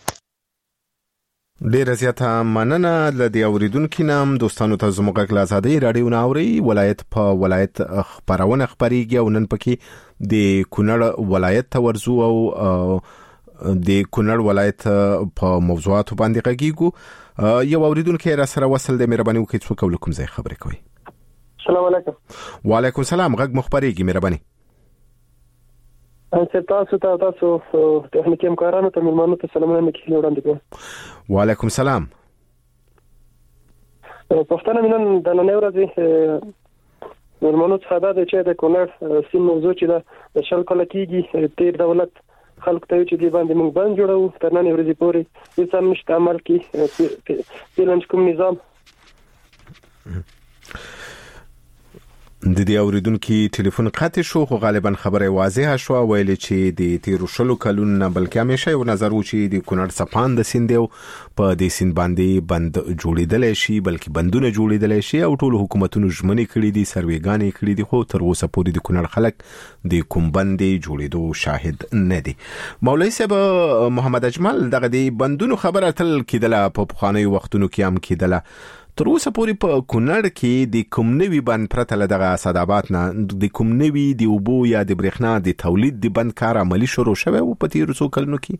ډیر زیاته مننه له دې اوریدونکو نام دوستانو ته زموږ غږ آزادي رادیو ناوري ولایت په ولایت خبرونه خبريږي او نن پکې د کونړ ولایت ته ورزو او د کونړ ولایت په موضوعاتو باندې غږیږو یو اوریدونکو را سره وصل د مهرباني وکړئ څوک ولکم ځای خبرې کوي. السلام علیکم. وعلیکم السلام. غږ مخبريږي مهرباني. ان تاسو ته تاسو تخنیکی همکارانو ته ملمانو ته سلامونه کې وړاندې کوم. وعلیکم السلام. پښتنه نن د نن ورځې ملمانو څخه دا چې د کونړ سیم موضوع چې د شل کله کېږي تیر دولت خلک ته چې دی باندې موږ باندې جوړو تر نن ورځې پورې هیڅ هم نشته عمل کې پیلنج کوم نظام. د دې اوریدونکو ټلیفون قطع شو خو غالبا خبره واضحه شو ویل چې د تیرو شلو کلونو بلکې همیشه یو نظر و چې د کونړ سپان د سیندو په دې سیند باندې بند جوړیدل شي بلکې بندونه جوړیدل شي او ټول حکومتونو ژمنې کړې دي سروېګانې کړې دي خو تر اوسه پورې د کونړ خلک د کوم بندې جوړیدو شاهد نه دي. مولوی صاحب محمد اجمل دغه د بندونو خبره تل کېدله په پخوانیو وختونو کې هم کېدله. تر اوسه پورې په کونړ کې د کوم نوي بند پرته له دغه صدابات نه د کوم نوي د اوبو یا د برېښنا د تولید د بند کار عملی شروع شوی او په تیرو څو کلونو کې؟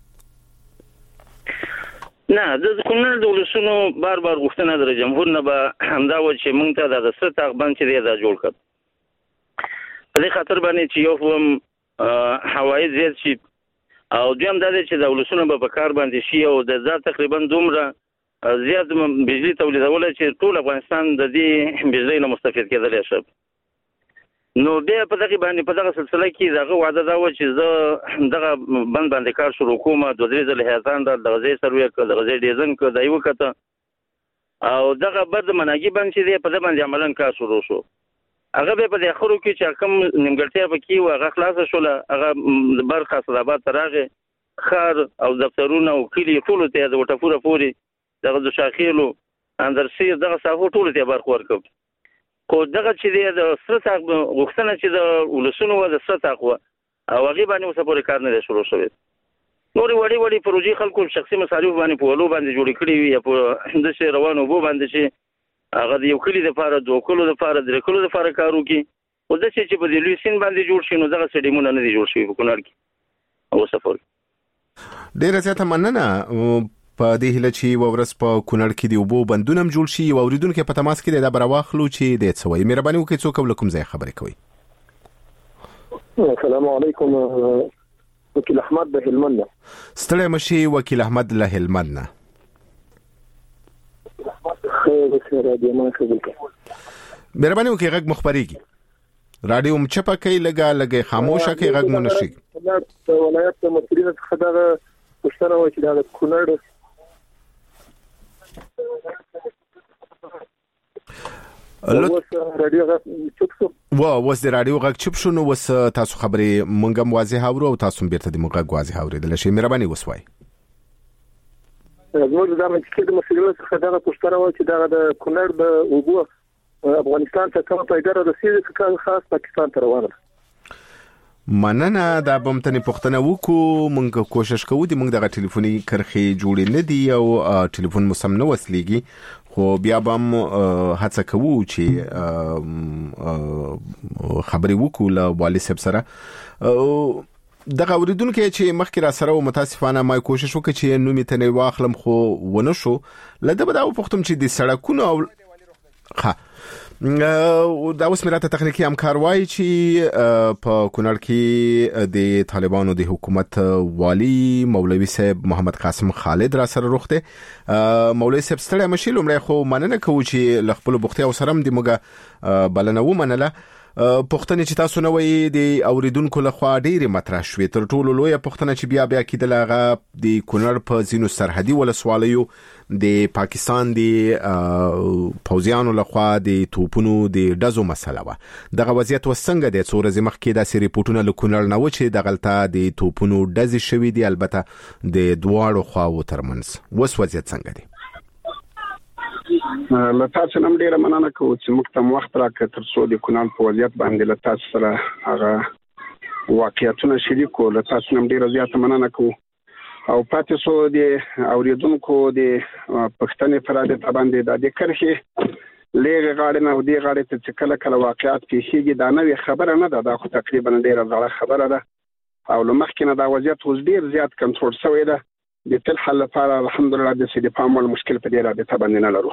نه د کونړ د ولسونو بار بار غوښتنه د جمهور نه به همدا و چې موږ ته د ستاغ بند چې دی دا جوړ کړ. په دې خاطر باندې چې یو هم هوایي زیات شي او دویم دا چې د ولسونو به په کار باندې شي او د ځا تقریبا دومره زیات بجلی تولیدول چې ټول افغانستان د دې بجلی نه مستفید کېدلی شي. نو بیا په دغه باندې په دغه سلسله کې دغه وعده دا و چې زه دغه بند باندې کار شروع کوم د درې ځله هیڅان د غزې سروې د غزې ډیزن کو دای وکړه او دغه بد مناګي باندې چې په دغه باندې عملاً کار شروع شو. هغه به په اخرو کې چې کوم نیمګړتیا پکې و هغه خلاص شول هغه برخه صدابات ترغه خار او دفترونه او کلی ټول ته د وټفوره پوری دغه د شاخیلو اندرسي دغه صاحب ټول ته برخ ورکړ. خو دغه چې د ستاق غوښتنه چې د ولسونو و د ستاق و او هغه باندې اوسه پورې کار نه شروع شوی. نور وړي وړي پروژې خلکو شخصي مصارف باندې په ولو باندې جوړ کړی وي په د شي روانو بو باندې چې هغه د یو کلی د لپاره دوه کلو د لپاره درې کلو د لپاره کارو کې او د چې په دې لوی سین باندې جوړ شي نو دغه سټیمونه نه دي جوړ شوی په کونړ کې او سفر. ډیره زیاته مننه په دې هله چې ورس په کونړ کې دی وبو بندونه جوړ شي او اوریدونکو په تماس کې د براواخلو چې د څوي مهرباني وکړئ څوک ولکم ځای خبرې کوي. السلام علیکم وکیل احمد د هلمند. ستړی مشي وکیل احمد له هلمند نه. مهرباني وکړئ غږ مخبريږي رادیو مچپه کوي لګا لګي خاموشه کوي غږ مونږ نشي. ولایت مسؤلیت څخه دا پښتنه و چې دا کونړ اوس رادیو غږ چوپ شو و اوس د رادیو غږ چوپ شو نو اوس تاسو خبرې مونږ هم واضح اورو او تاسو بیرته د مونږ غږ واضح اوریدل شي. مهرباني وسوای زموږ د مسؤلیت مسؤلیت څخه دا پښتنه و چې دا د کونړ د اوبو افغانستان ته کوم پیدا رسیدي چې خاص پاکستان ته روانه. مننه دا بمتنی پښتنه وکړو مونږ کوشش کوو د مونږ دغه ټلیفوني کرخي جوړې نه دی او ټلیفون مسم نه وسلېږي خو بیا به هڅه کوو چې خبرې وکړو له والي صاحب سره. دغه اوریدونکو چې مخکې را سره او متاسفانه ما کوشش وکړ چې نو می تنه واخلم خو ونه شو لده به دا پښتم چې د سړکونو او ښه دا اوس مراته تخنیکی همکار وای چې په کونړ کې د طالبانو د حکومت والی مولوی صاحب محمد قاسم خالد را سره روخته. مولوی صاحب ستړی مشي لمړی خو مننه کوو چې لخپل بوختي او سرم د موګه بلنه و منله. پښتنې چې تاسو نو وي د اوریدونکو لخوا ډېری مطرح شوې تر ټولو لوی پښتنه چې بیا بیا کېدل هغه د کونړ په زینو سرحدي ولسوالیو د پاکستان د پوځیانو لخوا د توپونو د ډزو مسله و. دغه وضعیت وسنګ د څو ورځې مخکې د سری پورتونه له کونړ نه و چې د غلطه د توپونو ډزې شوې دي البته د دواړو خواو ترمنځ وس وضعیت څنګه دی؟ له تاسو نن ډیره مننه کوم چې موږ ته وخت راکړ تر څو د کونړ په وضعیت باندې له تاسو سره هغه واقعیتونه شریکو. له تاسو نن ډیره زیاته مننه کوم او پاتې سو د اوریدونکو د پښتنې فرادت باندې د دې کرخي لږه غاړه نه ودی غاړه ته کله کله واقعیت پیښیږي دا نوې خبره نه ده دا خو تقریبا ډیره زړه خبره ده او لمخکې نه دا وضعیت اوس ډیر زیات کنټرول شوی ده د تل حل لپاره الحمدلله د سې د پام وړ مشکل په دې رابطه باندې نه لرو.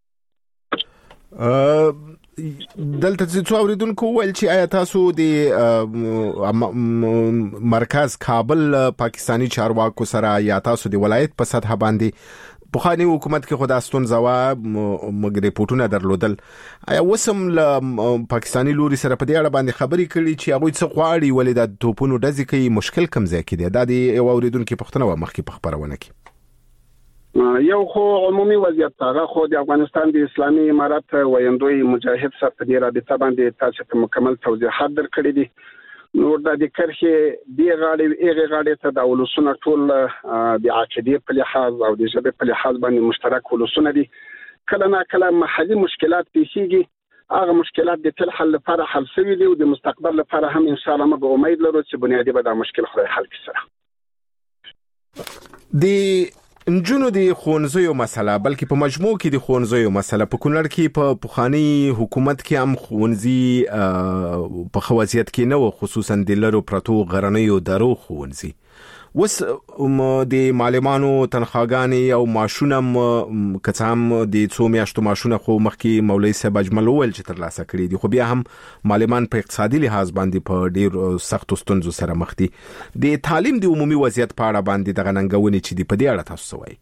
دلته څو اوریدونکو ویل چې آیا تاسو د مرکز کابل پاکستانی چارواکو سره یا تاسو د ولایت په سطح باندې پخوانی حکومت کې خدا ستونزه وا مګ ریپورتونه درلودل، آیا وسم له پاکستانی لوري سره په دې اړه باندې خبرې کړي چې هغه څه غواړي ولې د توپونو ډزې کوي مشکل کم ځای کې دی؟ دا د یو اوریدونکو پښتنه و مخکې په خبرونه کې یو خو عمومي وضعیت هغه خو د افغانستان د اسلامي امارت ویندوی مجاهد سره په دې رابطه باندې تاسو ته مکمل توضیحات درکړي دي. نور د کرخې دی غاړي ایغه غاړي ته د ولسونه ټول د عقیدې په لحاظ او د ژبې په لحاظ باندې مشترک ولسونه دي. کله نه کله محلي مشکلات پیښیږي، هغه مشکلات د تل حل لپاره حل شوي دي او د مستقبل لپاره هم ان شاء الله موږ امید لرو چې بنیادی به دا مشکل خو حل کړي. د نجونو د ښوونځیو مسله بلکې په مجموع کې د ښوونځیو مسله په کونړ کې په پخوانی حکومت کې هم ښوونځي په خوازیت کې نه و، خصوصا د لرو پرتو غرنیو درو ښوونځي. وس د معلمانو تنخواګانې او معاشونه که هم د څو میاشتو معاشونه خو مخکې مولوي صاحب اجمل وویل چې ترلاسه کړي دي، خو بیا هم معلمان په اقتصادي لحاظ باندې په ډیر سختو ستونزو سره مخ دي. د تعلیم د عمومي وضعیت په اړه باندې دغه ننګونې چې دی په دې اړه تاسو وایي؟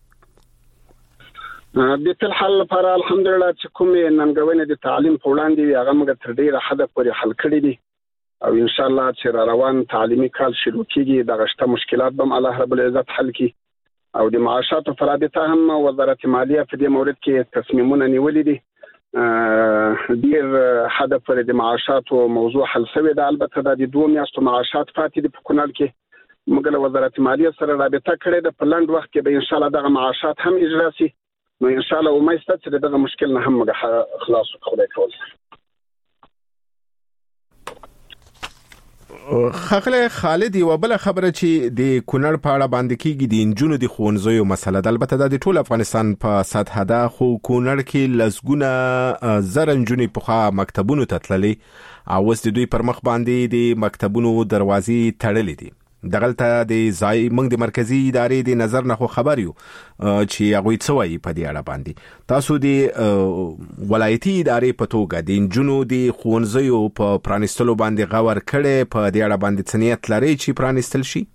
د تل حل لپاره الحمدلله چې کومې ننګونې د تعلیم په وړاندې هغه موږ تر ډیره حده پورې حل کړي دي او ان شاء الله چې را روان تعلیمي کال شروع کیږي د غشته مشکلات به الله رب العزت حل کړي. او د معاشاتو پر رابطه هم وزارت مالیه په دې مورد کې تصمیمونه نیولې دي. ډیر حد پر د معاشاتو موضوع حل شوی ده. البته د دوه میاشتو معاشات پاتې دي په کونړ کې، موږ له وزارت مالیه سره رابطه کړې ده. په لنډ وخت کې به ان شاء الله دغه معاشات هم اجرا شي. نو ان شاء الله امید ستاسو چې دغه مشکل نه هم موږ خلاص خدای کول. خغله خالد یو بل خبره چې د کونړ په اړه باندې کېږي د انجونو د ښوونځیو مسله ده. البته د ټول افغانستان په سطح ده، خو کونړ کې لسګونه زر انجونې په مکتبونو ته تللي او اوس د دوی پر مخ باندې د مکتبونو دروازې تړلې دي. دغلته د ځای موږ د مرکزی ادارې د نظر نه خو خبر یو چې هغه څه وایي په دې اړه باندې. تاسو د ولایتي ادارې په توګه د انجونو د ښوونځیو په پرانیستلو باندې غور کړي، په دې اړه باندې څه نیت لري چې پرانیستل شي؟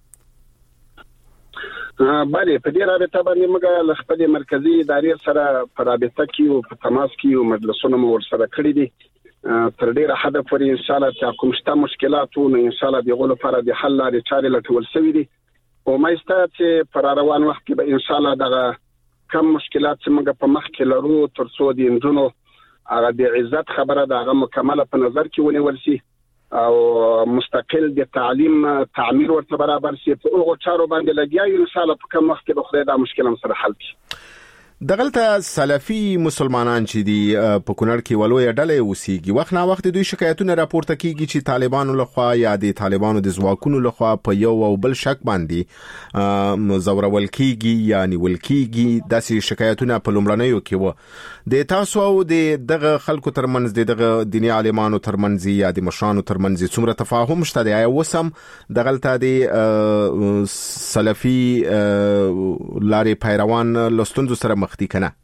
بله، په دې رابطه باندې موږ له خپل مرکزی ادارې سره په رابطه کې او په تماس کې او مجلسونه مو ورسره کړی دي. تر ډیره حد پورې ان شاء الله چې کوم شته مشکلات نو ان شاء الله دغه لپاره د حل لارې چارې لټول شوې دي. او مې ستاسو چې پر روان وخت کې به ان شاء الله دغه کم مشکلات چې موږ په مخ کې لرو تر څو د انجونو هغه د عزت خبره دغه مکمله په نظر کې ونیول شي او مستقل د تعلیم تعمیر ورته برابر شي. په هغه چارو باندې لګیا ان شاء الله په کم وخت کې به خدای دا مشکل هم سره حل کړي. دغلته سلفي مسلمانان چې دی په کونړ کې ولوي ډلې اوسېږي، وخت نه وخت دوی شکایتونه راپورته کیږي چې طالبانو لخوا یا د طالبانو د ځواکونو لخوا په یو او بل شک باندې زورول کیږي یا نیول کیږي. داسې شکایتونه په لومړنیو کې و. د تاسو او د دغه خلکو ترمنځ د دغه دیني عالمانو ترمنځ یا د مشرانو ترمنځ څومره تفاهم شته دی؟ آیا وسم دغلته د سلفي لارې پیروان لستونزو سره مخ دي کنه؟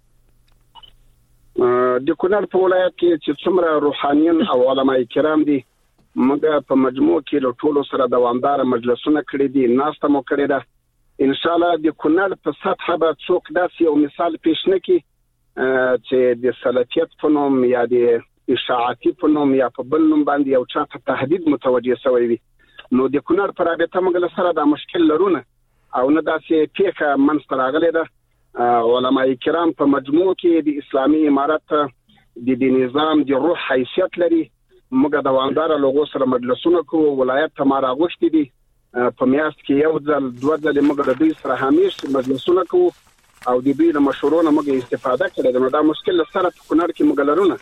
د کونړ په ولایت کې چې څومره روحانیون او علماء کرام دي، موږ په مجموع کې له ټولو سره دوامدار مجلسونه کړي دي، ناسته مو کړې ده. ان شاء الله د کونړ په سطح به څوک داسې یو مثال پیش نه کړي چې د سلفیت په نوم یا د اشاعتي په نوم یا په بل نوم باندې یو چا ته تهدید متوجه شوی وي. نو د کونړ په رابطه موږ له سره دا مشکل لرونه او نه داسې پیښه منځته راغلې ده. علماء کرام په مجموع کې د اسلامي امارت د دې نظام د روح حیثیت لري. موږ دوامدار لغو سره مجلسونه کوو، ولایت ته ما راغوښتي دي په میاشت کې یو ځل دوه ځلې موږ د دوی سره همیش مجلسونه کوو او د دوی له مشورونو موږ استفاده کړې. نو دا مشکل سره په کونړ کې موږ لرونه.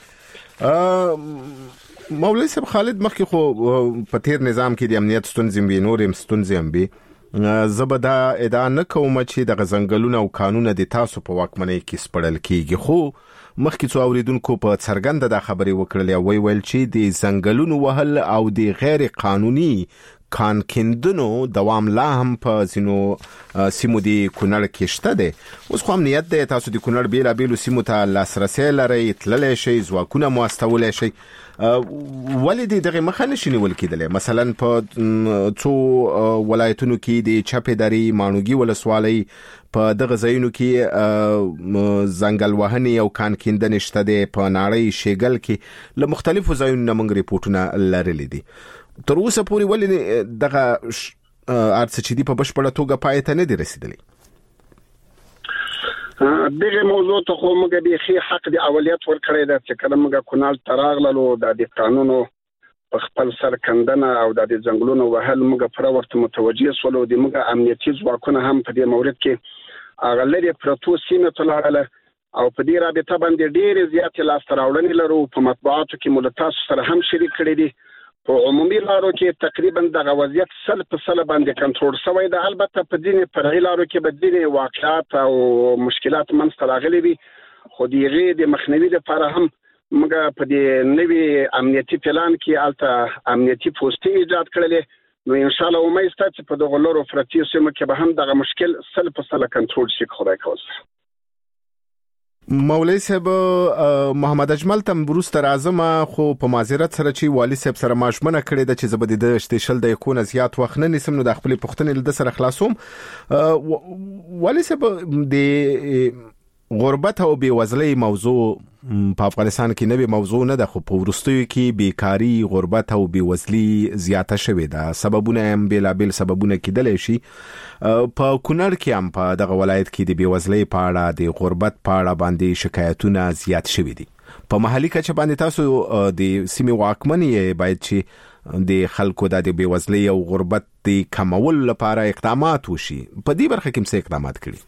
مولوي صاحب خالد مخکې خو په تیر نظام کې د امنیت ستونزې وي، نور هم ستونزې هم وي. زبدا ادعا نه کوم چې د غزنګلونو او قانون د تاسو په واکمنۍ کې سپړل کیږي، خو مخکې څو اوریدونکو په څرګنده د خبرې وکړلې او ویل چې د زنګلونو وهل او د غیر قانوني کان کیندنو دوام لا هم په سينو سیمو دی کونړ کې شته دی. اوس خو امنیت دی، تاسو د کونړ بیلا بیلو سیمو ته لاسرسي لرئ، تللی شئ، ځواکونه مو استولی شئ. ولې د دغه مخه نشي نیول کېدلی؟ مثلا په څو ولایتونو کې د چپې درې ماڼوګي ولسوالۍ په دغه ځایونو کې ځنګل وهنې او کان کیندنې شته دی، په ناړۍ شیګل کې له مختلفو ځایونو نه موږ ریپورټونه لرلي دي. تر اوسه پورې ولې دغه ارڅ چې دی په بشپړه توګه پای ته نه دی رسیدلی؟ دغه موضوع ته خو موږ به خي حق دی اولیت ورکړی دا چې کله موږ کونال تراغلو د قانونو په خپل سر کندنه او د ځنګلونو وهل موږ پر ورته متوجه سولو د موږ امنیتي ځواکونه هم په دې مورد کې اغلبي پروتو سیمه تلاړه او په دې رابطه باندې ډېر زیات لاس تراوړنې لرو. په مطبوعاتو کې مولتاس سره هم شریک کړي دي. په عمومي لارو کې تقریبا د وضعیت سل په سل باندې کنټرول شوی دی. البته په ځینې فرعي لارو کې به ځینې واقعات او مشکلات منځته راغلي وي، خو د هغې د مخنیوي لپاره هم موږ په دې نوي امنیتي پلان کې الته امنیتي پوستې ایجاد کړلې. نو ان شاء الله امید شته چې په دغه لارو فرعي سیمو کې به هم دغه مشکل سل په سل کنټرول شي. خدای کوي. مولوی صاحب محمد اجمل تم بروسته راځم، خو په معذرت سره چې والی صاحب سره ماشمنه کړې ده چې زبد د شتشل د یکونه زیات وخت نه نسم نو د خپل پښتنې د سره خلاصوم. والی صاحب د غربت او بیوزلۍ موضوع په افغانستان کې نوې موضوع نه ده، خو په ورستیو کې بیکاری، غربت او بیوزلي زیاته شوې ده. سببونه هم بیلابیل سببونه کېدلی شي. په کونړ کې هم په دغه ولایت کې د بیوزلۍ په اړه، د غربت په اړه باندې شکایتونه زیات شوي دي. په محلي کچه باندې تاسو د سیمې واکمن یې باید چې د خلکو د بیوزلۍ او غربت د کمولو لپاره اقدامات وشي. په دې برخه کې څه اقدامات کړي؟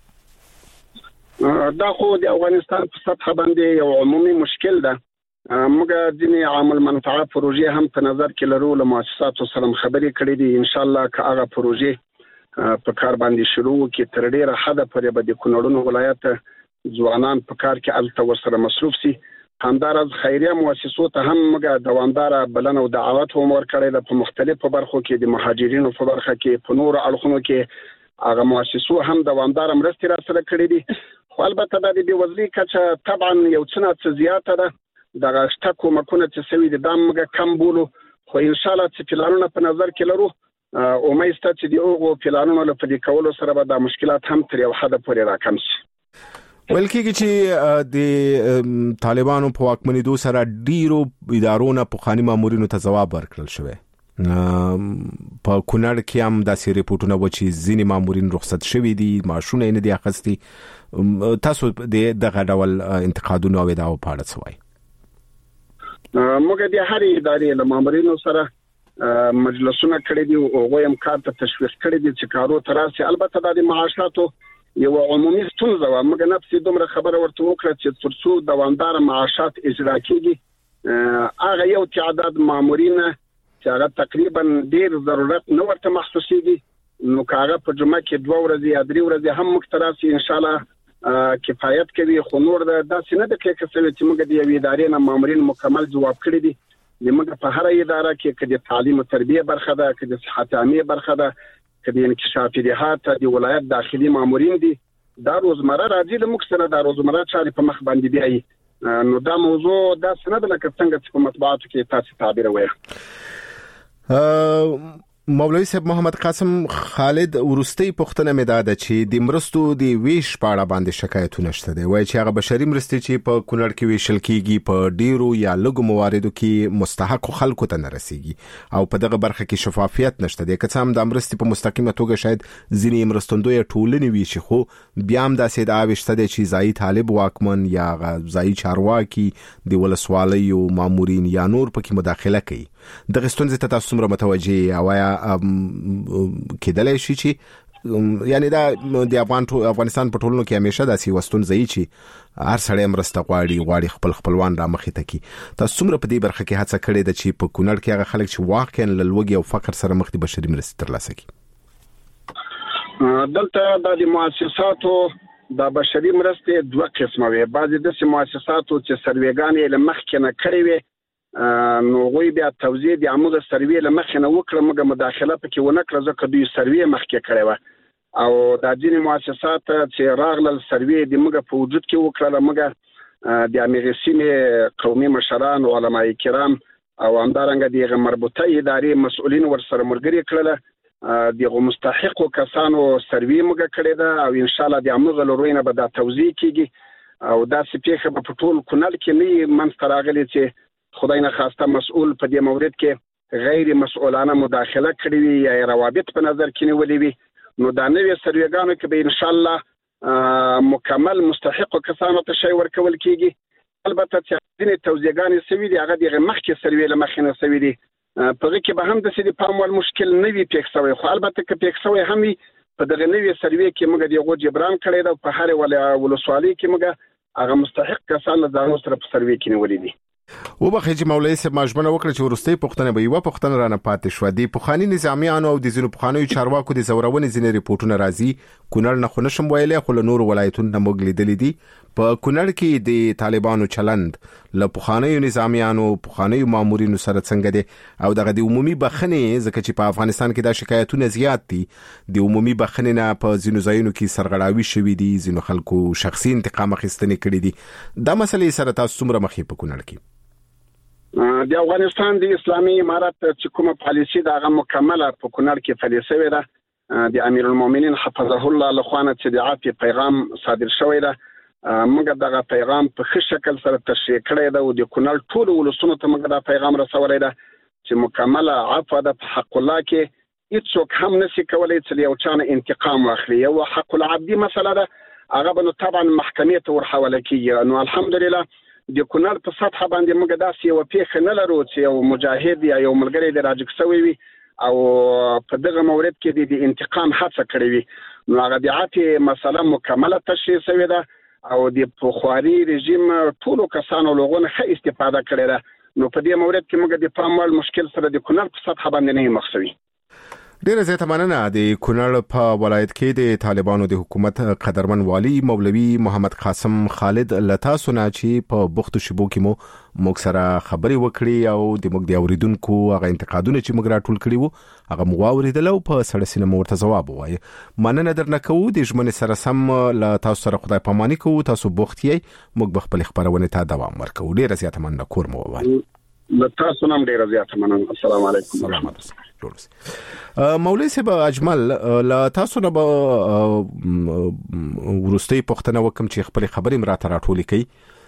دا خو د افغانستان په سطح باندې یو عمومي مشکل ده. موږ ځینې عامل منفعه پروژې هم په نظر کې لرو، له مؤسساتو سره خبرې کړې دي. ان شاء الله که هغه پروژې په کار باندې شروع کې تر ډیره حده پورې به د کونړ ولایت ځوانان په کار کې الته ورسره مصروف سي. همدارس خیریه مؤسسو ته هم موږ دوامداره بلنه او دعوت هم ورکړې ده. په مختلفو برخو کې د مهاجرینو په برخه کې، په نورو اړخونو کې هغه مؤسسو هم دوامداره مرستې را سره کړې دي. خو البته د بیوزلۍ کچه طبعا یو څه نه زیاته ده. دغه شته کومکونه چې سوي دي دا موږ کم بولو، خو ان شاء الله چې پلانونه په نظر کې لرو. امید شته چې د هغو پلانونو له پلي کولو سره به دا مشکلات هم تر یو حده پورې راکم شي. ویل کېږي چې د طالبانو په واکمنېدو سره ډیرو ادارو نه پخواني مامورینو ته ځواب ورکړل شوی. په کونړ کې هم داسې ریپورټونه و چې ځینې مامورین رخصت شوي دي، معاشونه یې نه دي اخیستي. تاسو د دغه ډول انتقادونو او ادعاو په اړه څه وایئ؟ موږ د هرې ادارې له مامورینو سره مجلسونه کړي دي او هغوی هم کار ته تشویق کړي دي چې کارو ته راشي. البته دا د معاشاتو یو عمومي ستونزه وه. موږ نفسي دومره خبره ورته وکړه چې تر څو دوامداره معاشات اجرا کېږي، هغه یو تعداد مامورین چې هغه تقریبا ډیر ضرورت نه ورته محسوسيږي، نو کاغه په جمعه کې دوه ورځې یا درې ورځې هم مختراسي ان شاء الله کفایت کوي. خو نور د داسې نه د کې کسوي چې موږ د یوې ادارې نه مامورین مکمل جواب کړی دي. موږ په هر اداره کې کې د تعلیم او تربیه برخه ده، کې د صحت عامه برخه ده، کې د انکشافي جهات د ولایت داخلي مامورین دي. دا روزمره راځي له موږ سره، دا روزمره چارې په مخ باندې بیاي. نو دا موضوع دا څنګه د لکه څنګه چې په مطبوعاتو کې تاسو تعبیر وایي. مولوی صاحب محمد قاسم خالد ورستی پښتنه مې دا ده چې د مرستو د ویش په اړه باندې شکایتونه شته دي. وایي چې هغه بشري مرستې چې په کونړ کې ویشل کیږي په ډیرو یا لږو مواردو کې مستحق خلکو ته نه رسیږي او په دغه برخه کې شفافیت نشته دي. که څه هم د مرستې په مستقیمه توګه شاید ځینې مرستندوی ټولنې وي چې خو بیا هم داسې ادعا شته دي چې ځایي طالب واکمن یا ځایي چارواکي د ولسوالیو مامورین یا نور پکې مداخله کوي. دغه ستونزې ته تاسو څومره متوجه او یا کېدلی شي چې یعنی دا د افغان افغانستان په ټولنو کې همیشه داسې وستونزه وي چې هر سړی مرسته غواړي غواړي خپل خپلوان را مخې ته کړي. تاسو څومره په دې برخه کې هڅه کړې ده چې په کونړ کې هغه خلک چې واقعا له لوږې او فقر سره مخ دي بشري مرستې ترلاسه کړي؟ دلته د مؤسساتو د بشري مرستې دوه قسمه وي. بعضې داسې مؤسساتو چې سروېګانې له مخکې نه کړې وي نو غوی بیا توزیع د عموږه سروې لمخې نه وکړه موږ مداخله پکې ونه کړه ځکه دوی سروې مخکې کړې و او دا ځینې مؤسسات چې راغلل سروې د موږ په وجود کې وکړه موږ د امریکا سیمې قومي مشران او علماء کرام او همدارنګه د مربوطه ادارې مسؤلین ورسره ملګري کړل دغه مستحقو کسانو سروې موږ کړې ده او ان شاء الله د عموږه لورینه به دا توزیع کیږي او دا سپیخه په ټول کونل کې نه منځ راغلي چې خدای نه خواسته مسؤل په دې مورد کې غیر مسؤلانه مداخله کړې وي یا روابط په نظر کې نیولې وي نو دا نوې سروېګانو کې به ان شاء الله مکمل مستحق کسانو ته شی ورکول کیږي البته چې ځینې توزیعګانې سوي دي هغه د مخکې سروې له مخې نه سوي دي په هغه کې به هم د سړي پام ول مشکل نه وي پیښ شوی خو البته که پیښ شوی هم وي په دغه نوې سروې کې موږ دغه جبران کړی دا په هر ولسوالۍ کې موږ هغه مستحق کسان له ځانو سره په سروې کې نیولې دي. و بخې چې مولوي صاحب ماجمنه وکړه چې ورستۍ پښتنه به یو پښتنه رانه پاتې شو دي پوخانی نظامیانو او د زینو پوخانیو چارواکو د زورونې زینې ریپورتونه راځي کونړ نه خو نشم ویلې خو له نور ولایتونو نه موږ لیدلې دي په کونړ کې د طالبانو چلند له پوخانیو نظامیانو پوخانیو مامورینو سره څنګه دي او دغه د عمومي بخښنې ځکه چې په افغانستان کې دا شکایتونه زیات دي د عمومي بخښنې نه په زینو ځایونو کې سرغړاوي شوي دي زینو خلکو شخصي انتقام اخیستنې کړي دي دا مسلې سره تاسو څومره مخې په کونړ کې د افغانستان د اسلامي امارت چې کومه پالیسي دا غو مکمله په کونړ کې فلیسه وي ده د امیر المؤمنین حفظه الله لخوانه چې د عافیه پیغام صادر شوی ده موږ دغه پیغام په ښه شکل سره تشریح کړی ده او د کونړ ټول ولسونو ته موږ دا پیغام رسولی ده چې مکمله عفو ده په حق الله کې هیڅوک هم نشي کولی چې یو چا نه انتقام واخلي یو حق العبدي مسله ده هغه به نو طبعا محکمې ته ورحواله کیږي نو الحمدلله د کونړ په سطح باندې موږ داسې یو پیښه نه لرو چې یو مجاهد یا یو ملګری د راجګ شوی وي او په دغه مورد کې د انتقام هڅه کړې وي نو هغه د عافیه مسله مکمله تشریح شوې ده او د پخواري رژیم ټولو کسانو لغونه ښه استفاده کړې ده نو په دې مورد کې موږ د پاموړ مشکل سره د کونړ په سطح باندې نه مخ شوي. ډیره زیاته مننه. د کونړ په ولایت کې د طالبانو د حکومت قدرمن والی مولوي محمد قاسم خالد لتا سنا چې په بوختو شبو کې مو موږ سره خبري وکړي او د موږ د اوریدونکو هغه انتقادونه چې موږ راټول کړي وو هغه مو اوریدل او په سړه سینه مو ورته جواب وایي. مننه درنه کوو د ژمنې سره سم له تاسو سره خدای پاماني کوو تاسو بوخت یې موږ خپل خبرونه ته دوام ورکوو. ډیره زیاته مننه کور مو وایي. تاسو نام ډیره زیاته مننه. السلام علیکم. سلام علیکم. مولوي صاحب اجمل لا تاسو نه ورستۍ پښتنه وکم چې خپل خبرې مراته راټولې کړي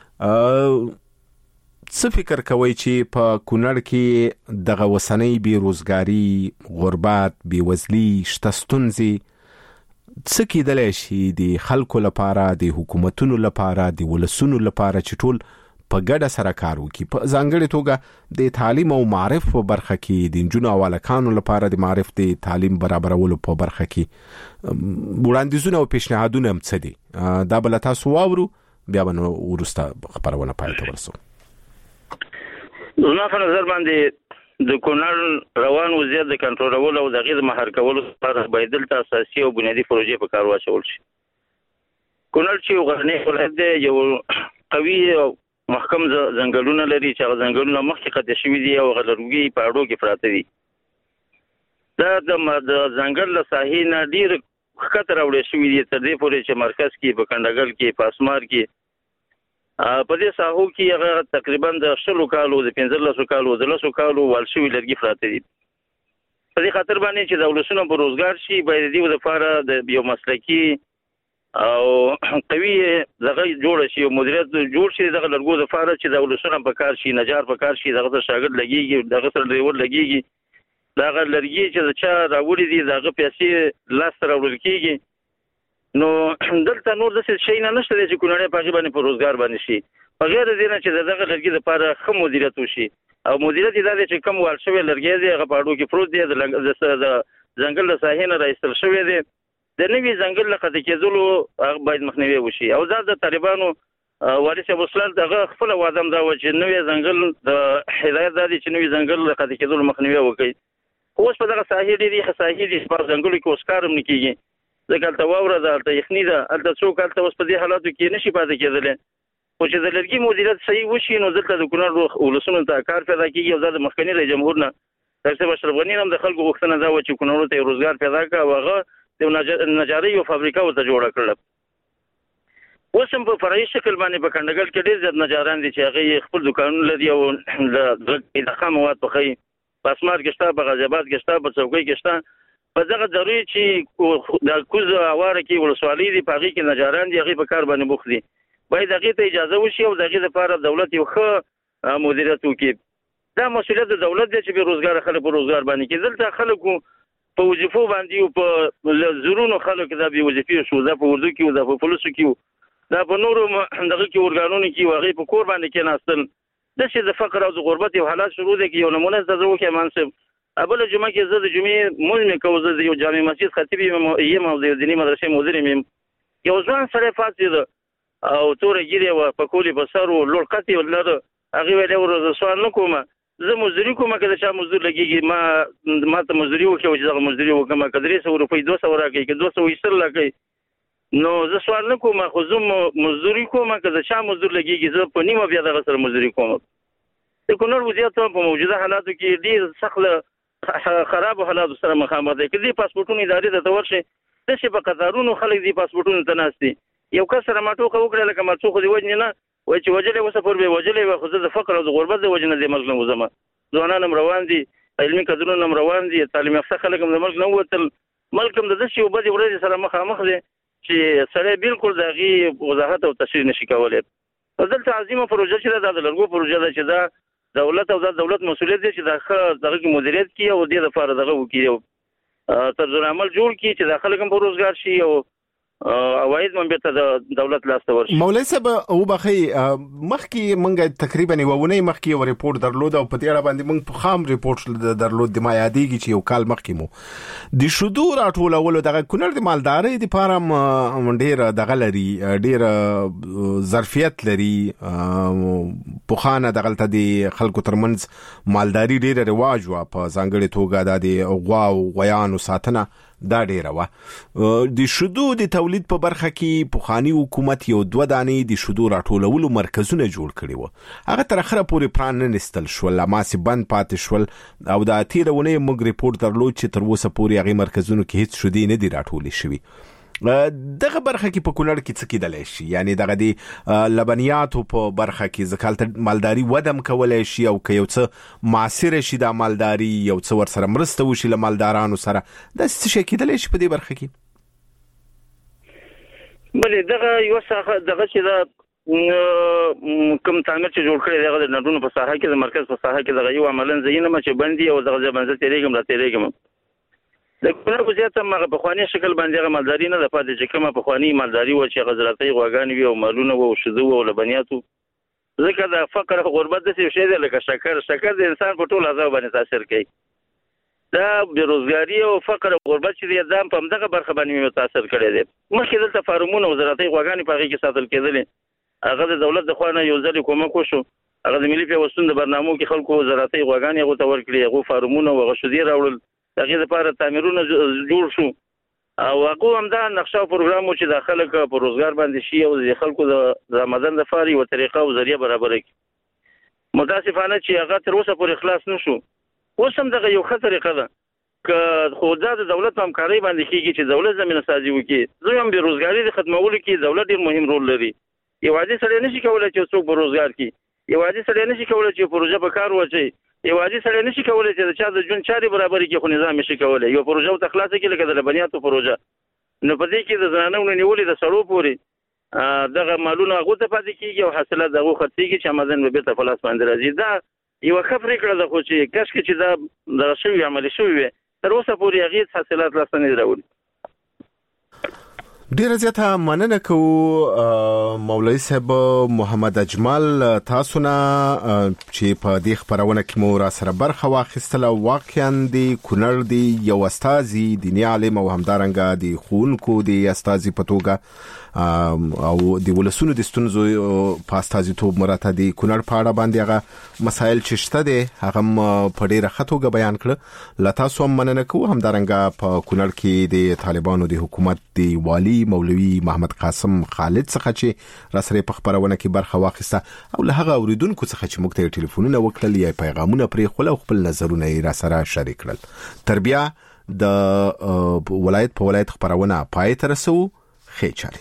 څه فکر کوي چې په کونړ کې دغه وسنۍ بیروزګاری غربت بیوزلي شتستونزي څه کېدلی شي د خلکو لپاره د حکومتونو لپاره د ولسونو لپاره چې ټول په ګډه سره کار وکړي په ځانګړې توګه د تعلیم او معرف په برخه کې د نجونو او هلکانو لپاره د معرف د تعلیم برابرولو په برخه کې وړاندیزونه او پیشنهادونه هم څه دي دا به له تاسو واورو بیا به نو وروسته خبرونه پای ته ورسوو. زما په نظر باندې د کونړ روان وضعیت د کنټرولولو او د هغې د مهار کولو لپاره باید دلته اساسي او بنیادي پروژې په کار واچول شي. کونړ چې یو غرنی ولایت دی یو قوي او محکم ځنګلونه لري چې هغه ځنګلونه مخکې قطع شوي دي او هغه لرګي په اډو کې پراته دي. دا د ځنګل له ساحې نه ډېر ښکته راوړی شوي دي تر دې پورې چې مرکز کې په کنډګل کې په اسمار کې په دې ساحو کې هغه تقریبا د شلو کالو د پنځلسو کالو د لسو کالو وال شوي لرګي پراته دي. په دې خاطر باندې چې د ولسونو په روزګار شي باید د دې لپاره د یو مسلکي او قوي دغه جوړ شي او مدیریت جوړ شي دغه لرګو د فاره چې د ولسونو په کار شي نجار په کار شي دغه شاګرد لګيږي دغه سره ډریور لګيږي دغه لرګي چې د چا راوړي دي دغه پیسې لاس سره ورول کیږي نو دلته نور د څه شي نه نشته چې کونړ په ژبه باندې په روزګار باندې شي په غیر دې نه چې دغه لرګي لپاره خو مدیریت وشي او مدیریت دا چې کم وال شوی لرګي دی هغه په اډو کې پروت دی د ځنګل له ساحې نه راایستل شوی دی د نوي ځنګل له قطع کېدلو هغه باید مخنیوي وشي او دا د طالبانو والي صاحب وسلال دغه خپل وعده دا و چې نوي ځنګل د هدایت دا دي چې نوي ځنګل له قطع کېدلو مخنیوي وکړي اوس په دغه ساحې ډېرې ښه ساحې دي په ځنګلو کې اوس کار هم نه کېږي ځکه هلته واوره ده هلته یخني ده هلته څوک هلته اوس په دې حالاتو کې نشي پاتې کېدلی او چې د لرګي مدیریت صحیح وشي نو دلته د کونړ ولسونو ته کار پیدا کیږي او د مخکنی رئیس جمهور نه ډاکټر اشرف غنی هم د خلکو غوښتنه دا و چې کونړ ته روزګار پیدا کړي او هغه د نجاري او فابریکه ورته جوړه کړل. اوس هم په فرعي شکل باندې په کندګل کې ډېر زیات نجاران دي چې هغه خپل دکانونه لري او د د خاموات په خي پاسمار کې شته، په غازی آباد کې شته، په څوکۍ کې شته. په دغه ضروري چې د کوز اواره کې ولسوالۍ دي په هغه کې نجاران دي هغه په کار باندې بوخت دي. باید هغه ته اجازه وشي او دغه لپاره دولت یو ښه مدیریت وکړي. دا مسؤلیت د دولت دی چې به روزګار خلک په روزګار باندې کې دلته خلکو په وظیفو باندې او په زرونو خلک دا به وظیفې شو، دا په اردو کې او دا په پولیسو کې دا په نورو دغه کې ورګانونو کې واغې په کور باندې کې ناستل. د شه د فقر او د غربت یو حالات شروع دي کې یو نمونه زده وکړي منصب ابل جمعه کې زه د جمعې مونږ کوم زه د یو جامع مسجد خطیب یم او د دینی مدرسې مدیر یم. یو ځوان سره فاصله او تور ګیره او په کولی په سر او لوړ قتی ولر هغه ویل ورو سوال نکوم زه مزدوري کوم کله چې مزدور لګيږي ما ما ته مزدوري وکړو چې زه مزدوري وکم کدرې سو روپۍ دوه سو راکې کې دوه سو ویسر لګي نو زه سوال نکوم خو زه مزدوري کوم کله چې مزدور لګيږي زه په نیمه بیا دغه سره مزدوري کوم. د کونړ وضعیت په موجوده حالاتو کې ډیر سخت خراب حالات سره مخامخ دي. کله پاسپورتونو ادارې ته ورشي د شي په قطارونو خلک دي پاسپورتونو ته ناشتي یو کس سره ماټوخه وکړه لکه ما څوک دی وجنه نه وای چې وجلې وسفر به وجلې و خو د فقر او د غربت د وجنه د ملک نه وزما ځوانان روان دي علمي کډرونه روان دي تعلیم یافته خلک هم د ملک نه وتل ملک هم د شي وبدي ورځ سره مخامخ دي چې سره بالکل دغه وضاحت او تشریح نشي کولای. دلته عظیمه پروژه چې د لرګو پروژه ده چې دا دولت او د دولت مسؤلیت دي چې د دغه مدیریت کوي او د لپاره دغه وکړي طرز عمل جوړ کړي چې داخله کوم روزګار شي او اواید من به ته دولت لاس ته ورشي. مولوی صاحب او بخي مخکې مونږ تقریبا یوونه مخکې یو ریپورت درلود او په دې اړه باندې مونږ په خام ریپورت درلود د ما یادېږي چې یو کال مخکې مو د شودو راټولولو دغه کونړ د مالداري د پارم ډیر دغه لري ډیر ظرفیت لري په خانه دغلته د خلکو ترمنځ مالداري ډیر رواج و په ځانګړي توګه د غوا او غیانو ساتنه دا ډیره و د شودو د تولید په برخه کې پوخانی حکومت یو دوه دانې د شودو راټولولو مرکزونه جوړ کړي وو هغه تر اخره پورې پران نه نستل شول لاماسي بند پاتې شول او د اتیرونه موږ ریپورت درلود چې تر اوسه پورې هغه مرکزونو کې هیڅ شودي نه دي راټولې شوی. دغه برخه کې په کونړ کې څه کېدلی شي یعنی دغه د لبنیاتو په برخه کې ځکه مالداري ودم کولای شي او که یو څه معاصر شي د مالداري یو څه ورسره مرسته وشي له مالدارانو سره دا څه شي کېدلی شي په دې برخه کې. بلې دغه یو څه دغه چې دا کوم تعمیر چې جوړ کړی دغه د نډونو په ساحه کې د مرکز په ساحه کې دغه یو عملاً زینه چې بندي او دغه ځبنځ تیریږم را تیریږم د کونړ وضعیت هم هغه پخواني شکل باندې هغه مالداري نه ده پاتې چې کومه پخواني مالداري وه چې هغه زراعتي غواګانې وي او مالونه وه او شیدو وه او لبنیاتو ځکه د فقر او غربت داسې یو شی دی لکه شکر شکر د انسان په ټول اعضاو باندې تاثیر کوي. دا بېروزګاري او فقر او غربت چې دی دا هم په همدغه برخه باندې مې تاثیر کړی دی. مخکې دلته فارمونه او زراعتي غواګانې په هغې کې ساتل کېدلې هغه د دولت د خوا نه یو ځل کومک وشو هغه د ملي پیوستون د برنامو کې خلکو زراعتي غواګانې هغو ته ورکړي هغو فارمونه او هغه شودې راوړل هغې دپاره تعمیرونه جوړ شو او هغو همدا نقشه او پروګرام و چې دا خلک په روزګار باندې شي او د خلکو د آمدن دپاره یوه طریقه او ذریعه برابره کړي. متاسفانه چې هغه تر اوسه پورې خلاص نه شو. اوس هم دغه یو ښه طریقه ده که خو دا د دولت په همکارۍ باندې کېږي چې دولت زمینه سازي وکړي. زه هم بېروزګاري د ختمولو کې دولت ډېر مهم رول لري. یوازې سړی نشي کولی چې څوک په روزګار کړي یوازې سړی نشي کولی چې پروژه په کار واچوي یوازې سړی نشي کولی چې د چا د ژوند چارې برابرې کړي خو نظام یې شي کولی یو پروژه ورته خلاصه کړي لکه د لبنیاتو پروژه نو په دې کې د زنانو نیولې د سړو پورې دغه مالونه هغو ته پاتې کېږي او حاصلات د هغو خرڅېږي چې آمدن به بېرته په لاس باندې راځي. دا یوه ښه پرېکړه ده خو چې کاشکې چې دا دغه شوي عملي شوي وي تر اوسه پورې هغې حاصلات لاسته نه دي راوړي. ډیره زیاته مننه کوو مولوی صاحب محمد اجمل تاسو نه چې په دې خبرونه کې مو را سره برخه واخیستله. واقعا د کونړ دی یو استازي دیني عالم او همدارنګه د ښوونکو د استازي په توګه او د ولسونو د ستونزو په استازیتوب مراته د کونړ په اړه باندې هغه مسایل چې شته دي هغه په ډیره ښه توګه بیان کړه. له تاسو هم مننه کوو. همدارنګه په کونړ کې د طالبانو د حکومت د والي ولي مولوي محمد قاسم خالد څخه چې را سره په خبرونه کې برخه واخیسته او له هغه اوریدونکو څخه چې موږ ته ټلیفونونه وکړل یا پیغامونه پرې خپل او خپل نظرونه یې را سره شریک کړل. تر بیا د ولایت په ولایت خبرونه پای ته رسو. خې چاري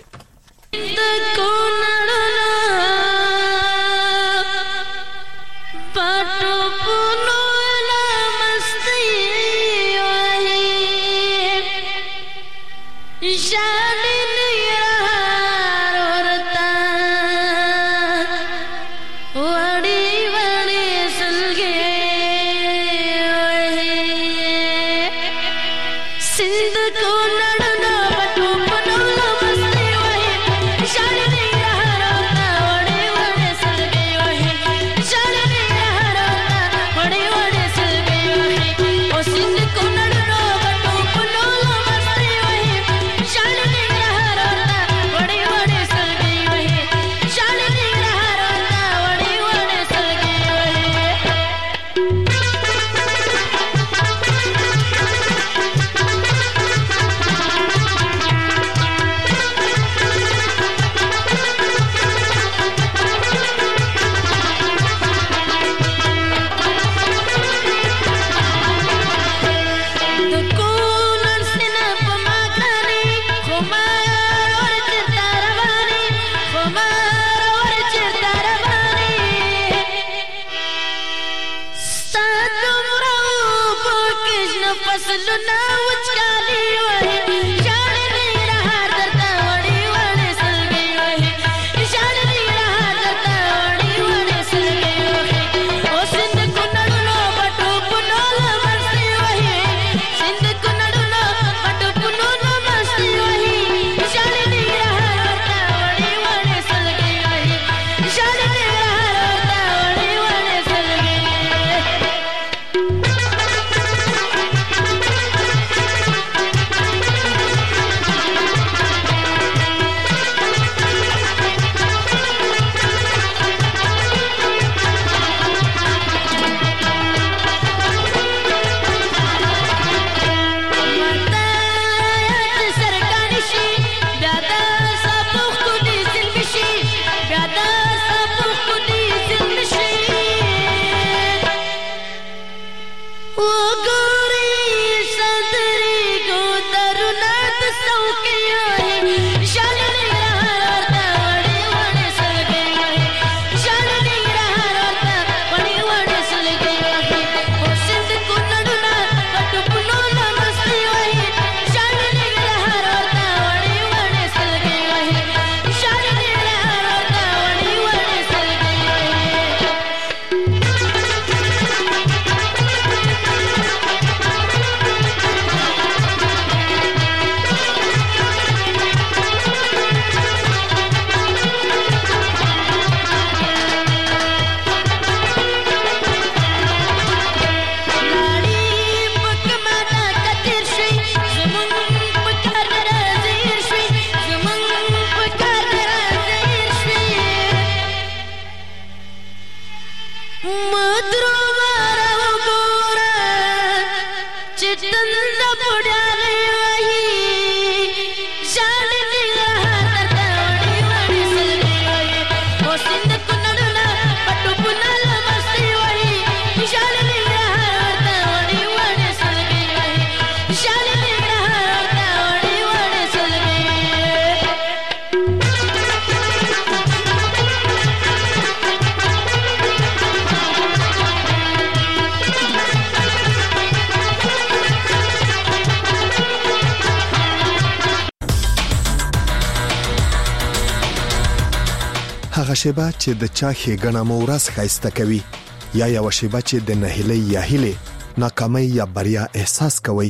هغه شیبه چې د چا ښېګڼه مو ورځ ښایسته کوي یا یو شیبه چې د نهیلۍ یا هیلې ناکامۍ یا بریا احساس کوي.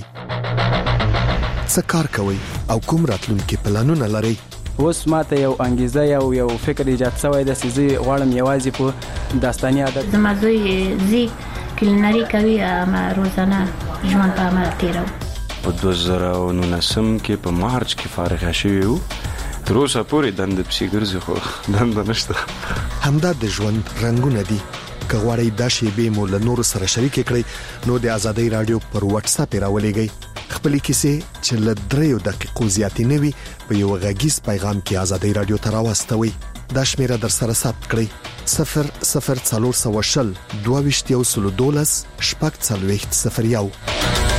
څه کار کوي او کوم راتلونکي پلانونه لري؟ اوس ماته یو انګیزه یو یو فکر ایجاد شوی د سيزي غواړم یوازې په داستاني ادب زما زوی زی کلینری کوي ما روزانه ژوند په عمل تیرو. په دوه زره او نولسم کې په مارچ کې فارغ شوی وو. تر اوسه پورې دند پسې ګرځي خو دند نشته. همدا د ژوند رنگونه دي. که غواړئ دا شیبې مو له نورو سره شریک کړئ نو د آزادۍ رادیو پر واتس اپ راولېږئ. خپل کیسې چې ل دریو دقیقو زیاتې نوي په یو غږیز پیغام کې آزادۍ رادیو ته راوستوي. دا شمیره در سره ثبت کړئ صفر صفر څلور سوه شل دوه ویشت یو سل دولس شپږ څلوېښت صفر یو.